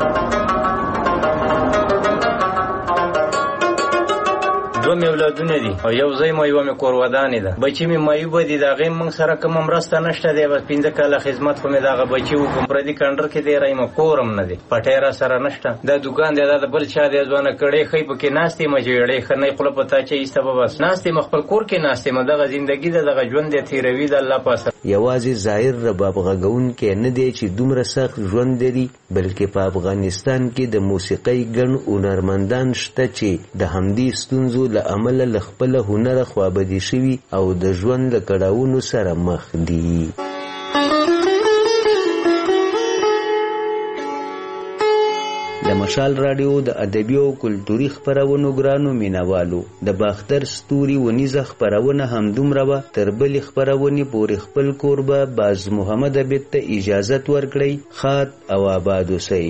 دوه مې اولادونه دي او یو ځای مې یوه مې کور ودانې ده. بچي مې معیوبه دي، د هغې موږ سره کومه مرسته نشته دی. بس پنځه کاله خدمت خو مې د هغه بچي وکړم، پردي کنډر کې دی رایم، کور هم نه دی، پټی را سره نشته. دا دوکان دی، دا د بل چا دی، ځوانه کړې ښی پکې ناست یم، جوړې ښه نه خوله په تا چې ایسته به بس ناست یم، خپل کور کې ناست یم. دغه زندګي ده، دغه ژوند دی، تېروي د الله په اثر. یوازې ظاهر رباب غږونکی نه دی چې دومره سخت ژوند لري، بلکې په افغانستان کې د موسیقۍ ګڼ هنرمندان شته چې د همدې ستونزو له امله له خپله هنره خوابدي شوي او د ژوند له کړاوونو سره مخ دي. د مشال راډیو د ادبي او کلتوري خپرونو ګرانو مینوالو، د باختر ستوري ونیزه خپرونه همدومره وه. تر بلې خپرونې پورې خپل کوربه باز محمد عبید ته اجازت ورکړئ. ښاد او آباد اوسئ.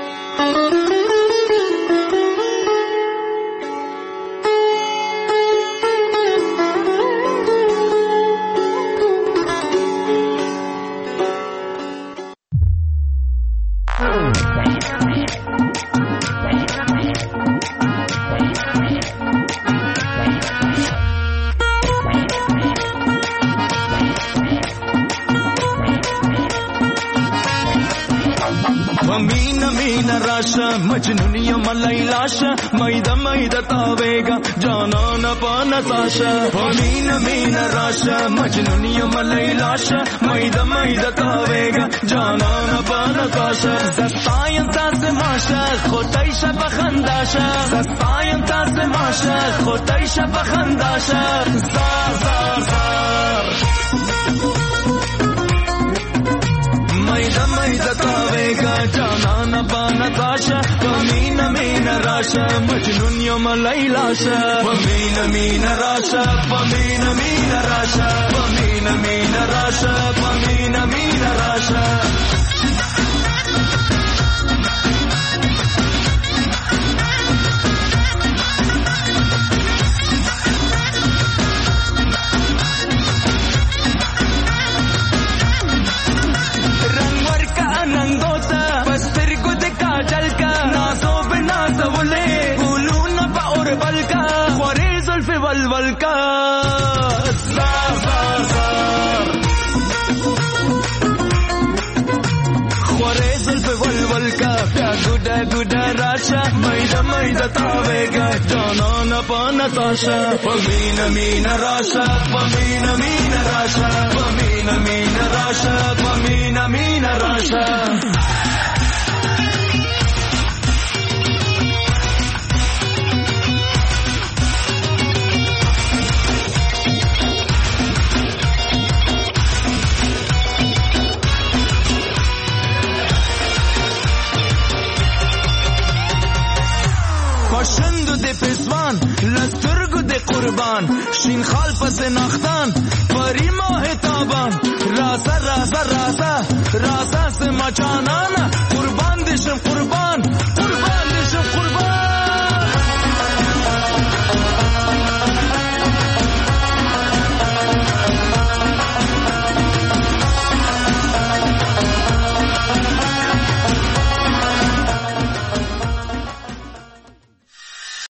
مجنونیم لیلاشا میده میده تاویگا جانان پانساشا مین مین راشا مجنونیم لیلاشا میده میده تاویگا جانان پانساشا زستاین تاز ماشا خودایش بخنداشا زستاین تاز ماشا خودایش بخنداشا زار زار زار میده میده تاویگا جانان پانساشا مین مین راشا مجنون یوم لیلاشا مین مین راشا مین مین راشا مین مین راشا مین مین راشا ولول کا زار زار زار خوره زلف ولول کا بیا گودا گودا راشا میده میده تاویگا جانان پانساشا مین مین راشا مین مین راشا مین مین راشا مین مین راشا پاشندو د پسوان لسترگو د قربان شین خال پس نختان پری ماه تابان راسا راسا راسا راسا سے مچانانا قربان دشم قربان